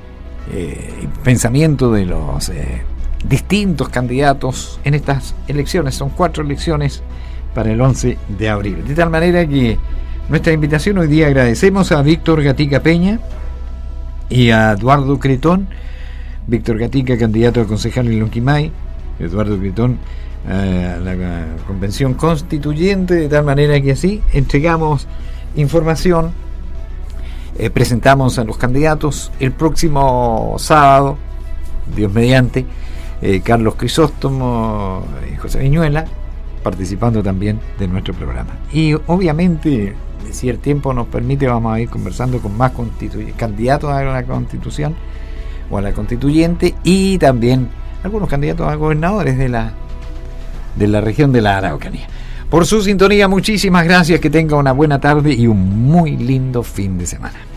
eh, pensamiento de los eh, distintos candidatos en estas elecciones. Son cuatro elecciones para el once de abril. De tal manera que nuestra invitación hoy día, agradecemos a Víctor Gatica Peña y a Eduardo Cretón. Víctor Gatica, candidato a concejal en Lonquimay, Eduardo Cretón eh, a la convención constituyente, de tal manera que así entregamos información, eh, presentamos a los candidatos. El próximo sábado, Dios mediante, eh, Carlos Crisóstomo y José Viñuela participando también de nuestro programa. Y obviamente, si el tiempo nos permite, vamos a ir conversando con más constitu- candidatos a la Constitución o a la constituyente, y también algunos candidatos a gobernadores de la de la región de la Araucanía. Por su sintonía, muchísimas gracias, que tenga una buena tarde y un muy lindo fin de semana.